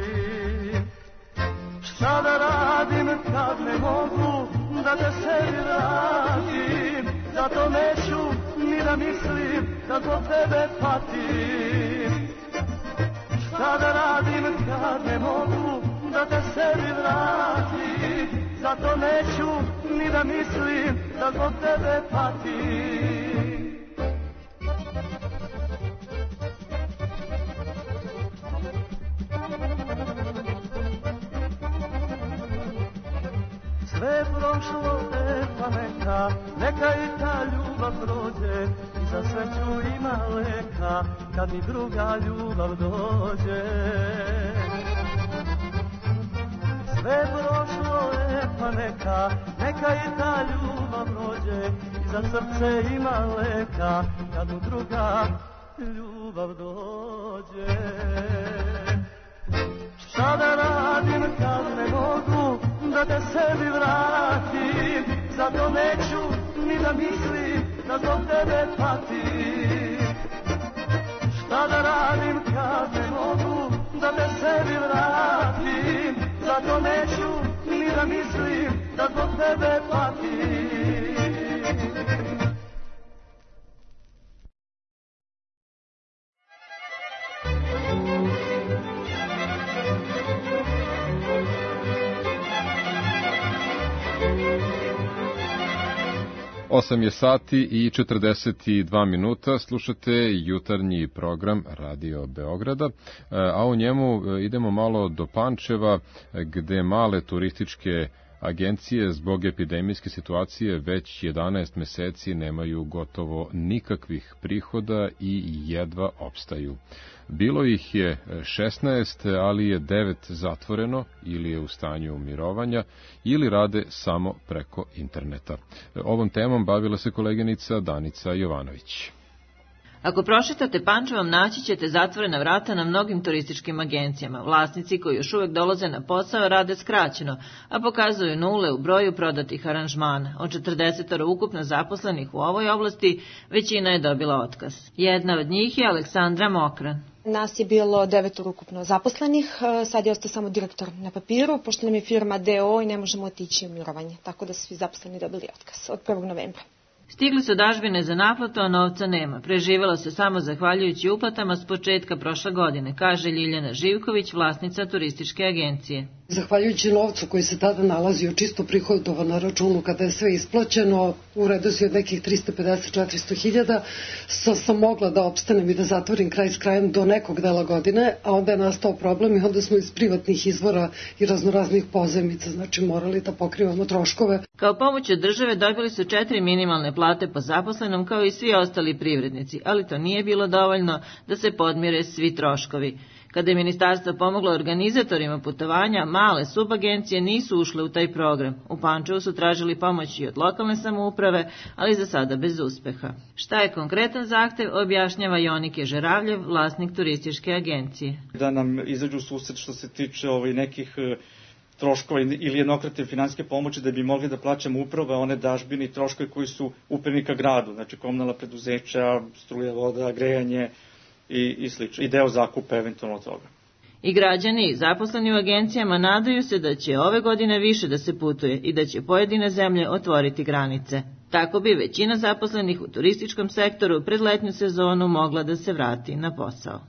Šta da radim kad ne mogu da te sebi vratim, zato neću ni da mislim da zbog tebe patim. Šta da radim kad ne mogu da te sebi vratim, zato neću ni da mislim da zbog tebe patim. Sve prošlo, pa neka i ta ljubav prođe, i za sreću ima leka, kad mi druga ljubav dođe. Sve prošlo, pa neka i ta ljubav prođe, i za srce ima leka, kad mu druga ljubav dođe. Šta da radim kad ne mogu da te sebi vratim, zato neću ni da mislim da zbog tebe patim. Šta da radim kad ne mogu da te sebi vratim, zato neću ni da mislim da zbog tebe patim. 8 je sati i 42 minuta, slušate jutarnji program Radio Beograda, a u njemu idemo malo do Pančeva, gde male turističke agencije zbog epidemijske situacije već 11 meseci nemaju gotovo nikakvih prihoda i jedva opstaju. Bilo ih je 16, ali je 9 zatvoreno ili je u stanju mirovanja ili rade samo preko interneta. Ovom temom bavila se koleginica Danica Jovanović. Ako prošetate Pančevom, naći ćete zatvorena vrata na mnogim turističkim agencijama. Vlasnici koji još uvek dolaze na posao rade skraćeno, a pokazuju nule u broju prodatih aranžmana. Od 40 ukupno zaposlenih u ovoj oblasti, većina je dobila otkaz. Jedna od njih je Aleksandra Mokran. Nas je bilo 9 ukupno zaposlenih, sad je ostao samo direktor na papiru, pošto nam je firma DO i ne možemo otići u mirovanje, tako da su svi zaposleni dobili otkaz od 1. novembra. Stigli su dažbine za naplatu, a novca nema. Preživelo se samo zahvaljujući uplatama s početka prošle godine, kaže Ljiljana Živković, vlasnica turističke agencije. Zahvaljujući novcu koji se tada nalazio čisto prihodovan na računu kada je sve isplaćeno, u redu si od nekih 350-400 hiljada, sam mogla da opstanem i da zatvorim kraj s krajem do nekog dela godine, a onda je nastao problem i onda smo iz privatnih izvora i raznoraznih pozajmica, znači morali da pokrivamo troškove. Kao pomoć od države dobili su 4 minimalne plate po zaposlenom kao i svi ostali privrednici, ali to nije bilo dovoljno da se podmire svi troškovi. Kada je ministarstvo pomoglo organizatorima putovanja, male subagencije nisu ušle u taj program. U Pančevu su tražili pomoć i od lokalne samouprave, ali za sada bez uspeha. Šta je konkretan zahtev, objašnjava Jonike Žeravljev, vlasnik turističke agencije. Da nam izađu susret što se tiče nekih troškova ili jednokratne finansijske pomoći da bi mogli da plaćamo upravo one dažbine i troškove koji su upereni ka gradu, znači komunalna preduzeća, struja, voda, grejanje i slično, i deo zakupa eventualno toga. I građani zaposleni u agencijama nadaju se da će ove godine više da se putuje i da će pojedine zemlje otvoriti granice. Tako bi većina zaposlenih u turističkom sektoru pred letnju sezonu mogla da se vrati na posao.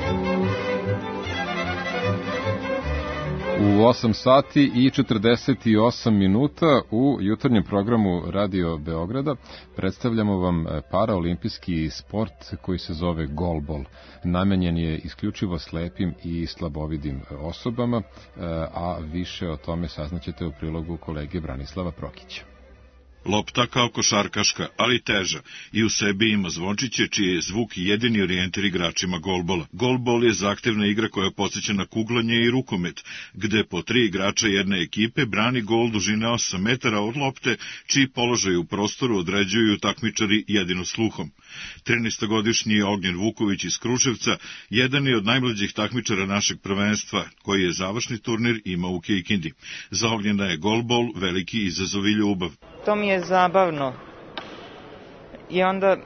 U 8 sati i 48 minuta u jutarnjem programu Radio Beograda predstavljamo vam paraolimpijski sport koji se zove golbol. Namenjen je isključivo slepim i slabovidim osobama, a više o tome saznaćete u prilogu kolege Branislava Prokića. Lopta kao košarkaška, ali teža, i u sebi ima zvončiće čiji je zvuk jedini orijentir igračima golbola. Golbol je zahtevna igra koja podsjeća na kuglanje i rukomet, gde po 3 igrača jedne ekipe brani gol dužine 8 metara od lopte, čiji položaj u prostoru određuju takmičari jedino sluhom. 13-godišnji Ognjen Vuković iz Kruševca jedan je od najmlađih takmičara našeg prvenstva, koji je završni turnir imao u Kikindi. Za Ognjena je golbol veliki izazov i ljubav. To mi je zabavno. I onda,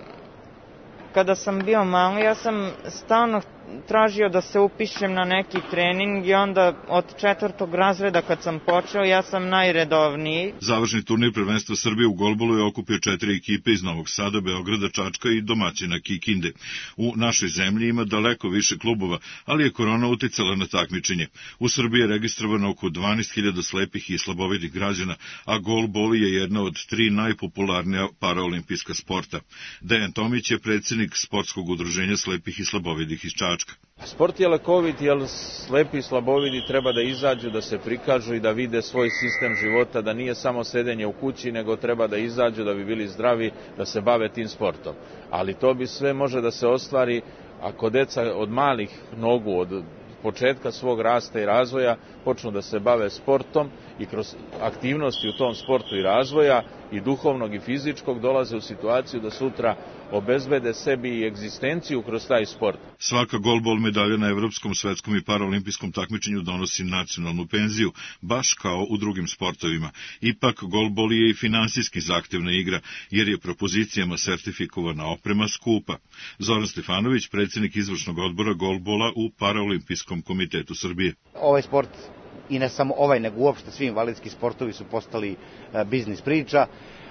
kada sam bio mali, ja sam stalno tražio da se upišem na neki trening i onda od 4. razreda kad sam počeo, ja sam najredovniji. Završni turnir prvenstva Srbije u golbolu je okupio 4 ekipe iz Novog Sada, Beograda, Čačka i domaćina Kikinde. U našoj zemlji ima daleko više klubova, ali je korona uticala na takmičenje. U Srbiji je registrovano oko 12.000 slepih i slabovidih građana, a golbol je jedna od 3 najpopularnija paraolimpijska sporta. Dejan Tomić je predsjednik sportskog udruženja slepih i slabovidih iz Čačka. Sport je lekovit, jer slepi i slabovidi treba da izađu, da se prikažu i da vide svoj sistem života, da nije samo sedenje u kući, nego treba da izađu, da bi bili zdravi, da se bave tim sportom. Ali to bi sve može da se ostvari ako deca od malih nogu, od početka svog rasta i razvoja počnu da se bave sportom i kroz aktivnosti u tom sportu i razvoja i duhovnog i fizičkog dolaze u situaciju da sutra obezbede sebi i egzistenciju kroz taj sport. Svaka golbol medalja na evropskom, svetskom i paraolimpijskom takmičenju donosi nacionalnu penziju, baš kao u drugim sportovima. Ipak golbol je i finansijski zahtevna igra, jer je propozicijama sertifikovana oprema skupa. Zoran Stefanović, predsjednik izvršnog odbora golbola u Paraolimpijskom komitetu Srbije. Ovaj sport, i ne samo ovaj, nego uopšte svi invalidski sportovi su postali biznis priča,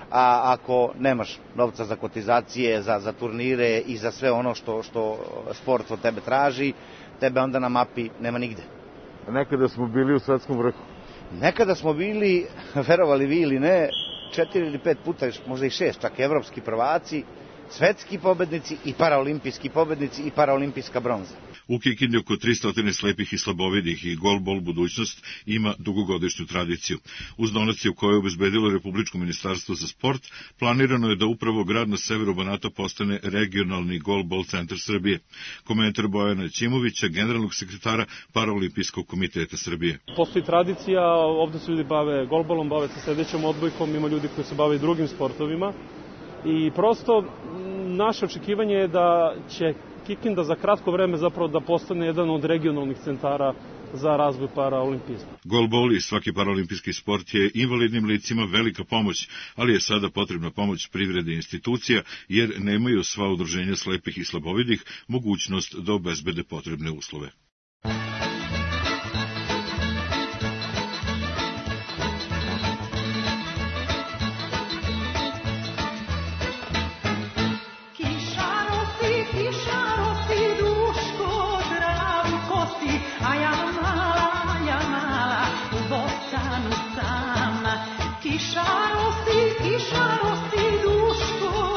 a ako nemaš novca za kotizacije, za turnire i za sve ono što sport od tebe traži, tebe onda na mapi nema nigde. Nekada smo bili u svetskom vrhu. Nekada smo bili, verovali vi ili ne, 4 ili 5 puta, možda i 6, čak evropski prvaci, svetski pobednici i paraolimpijski pobednici i paraolimpijska bronza. U Kikindi oko 300 slepih i slabovidih i golbol budućnost ima dugogodišnju tradiciju. Uz donaciju koju je obezbedilo Republičko ministarstvo za sport, planirano je da upravo grad na severu Banata postane regionalni golbol centar Srbije. Komentar Bojana Ćimovića, generalnog sekretara Paraolimpijskog komiteta Srbije. Postoji tradicija, ovde se ljudi bave golbolom, bave se sledećom odbojkom, ima ljudi koji se bave i drugim sportovima. I prosto naše očekivanje je da će Kikinda za kratko vreme zapravo da postane jedan od regionalnih centara za razvoj paraolimpizma. Golbol i svaki paraolimpijski sport je invalidnim licima velika pomoć, ali je sada potrebna pomoć privrede i institucija, jer nemaju sva udruženja slepih i slabovidih mogućnost da obezbede potrebne uslove.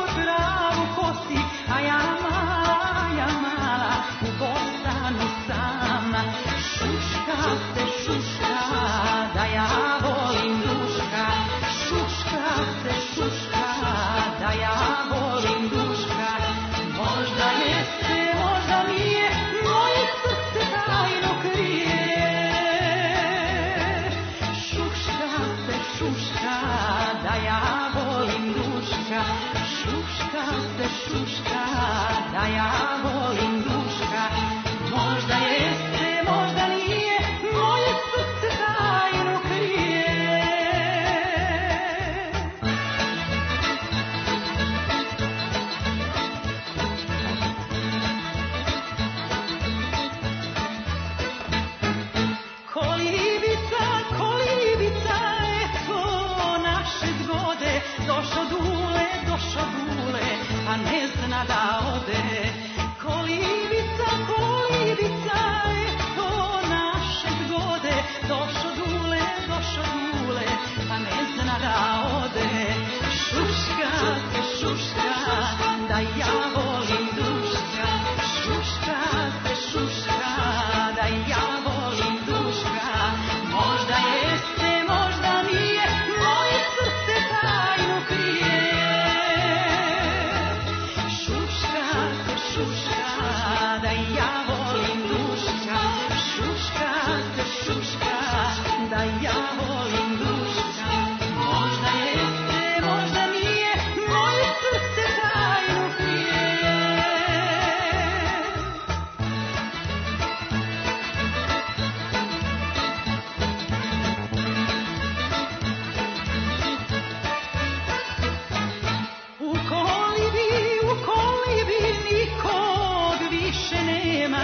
Sa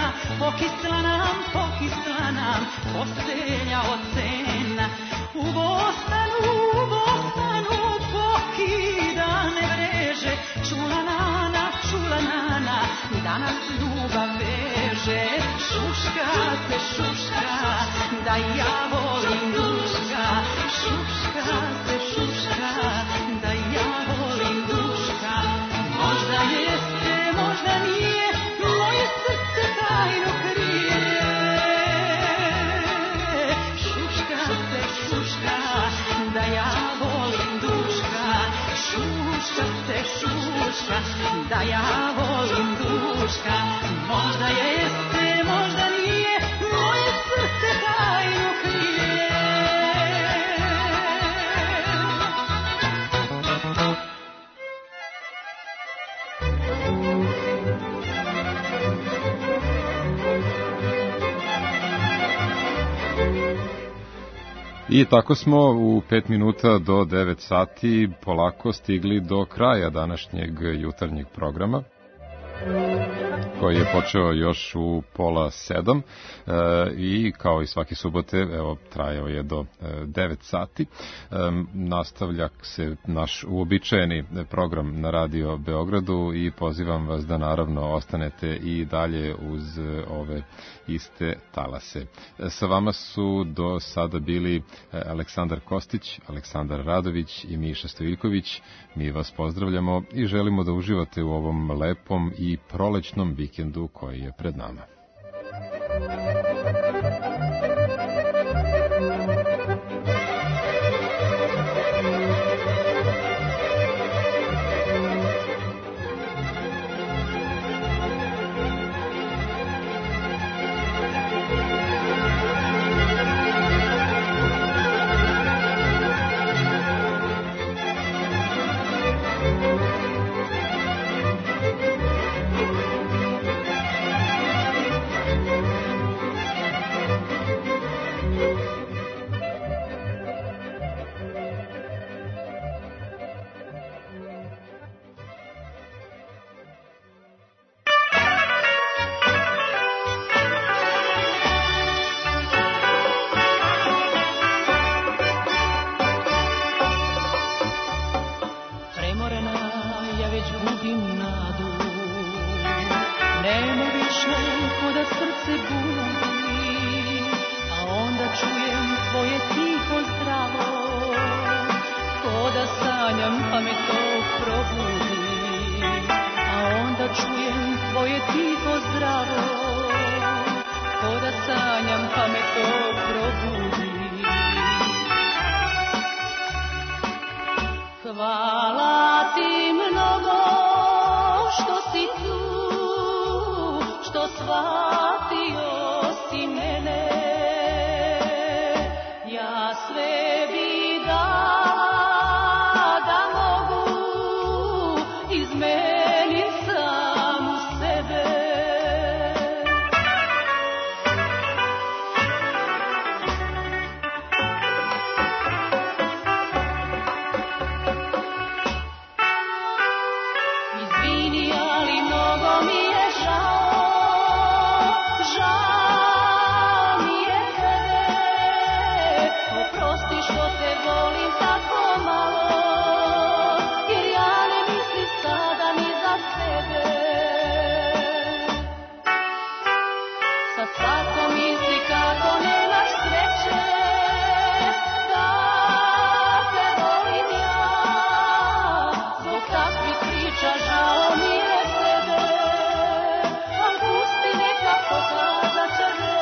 pokisla nam postelja od cena. U Bostanu pokidane mreže, čula nana, da nas ljubav veže. Šuška se šuška, da ja volim duška. Šuška se šuška, da ja volim duška. Možda jeste, možda nije, moje srce tajno krije. Šuška se šuška, da ja volim duška. Šuška se šuška, da ja volim duška. Možda jeste, možda nije, moje srce tajno krije. I tako smo u 5 minuta do 9 sati polako stigli do kraja današnjeg jutarnjeg programa, koji je počeo još u 6:30 i kao i svake subote, evo, trajao je do 9 sati. Nastavlja se naš uobičajeni program na Radio Beogradu i pozivam vas da naravno ostanete i dalje uz ove iste talase. Sa vama su do sada bili Aleksandar Kostić, Aleksandar Radović i Miša Stojiljković. Mi vas pozdravljamo i želimo da uživate u ovom lepom i prolećnom vikendu koji je pred nama. Hvala ti mnogo što si tu, što shvatio si mene. Ja sve bi dala da mogu izmenit samu sebe. Izvini, ali mnogo mi je žao, žao mi je tebe. Oprosti što te volim tako malo, jer ja ne mislim sada ni za sebe. Sad svako misli kako nemaš sreće, da te volim ja. Zbog takvih priča žao mi je tebe, al pusti neka pokazat će vreme.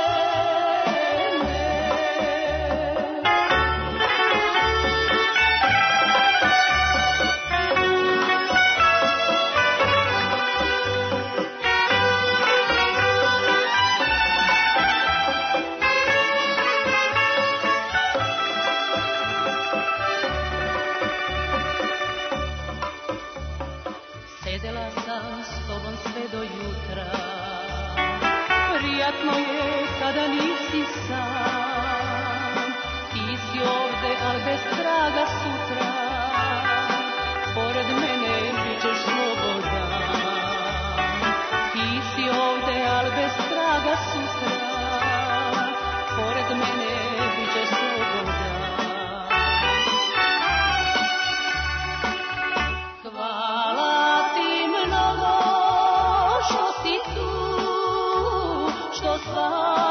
Sedela sam s tobom sve do jutra, prijatno je kada nisi sam. Ti si ovde, al bez traga sutra, pored mene bit ćeš slobodan. Ti si ovde, al bez traga sutra, pored mene biće sloboda. Hvala ti mnogo što si tu, što sva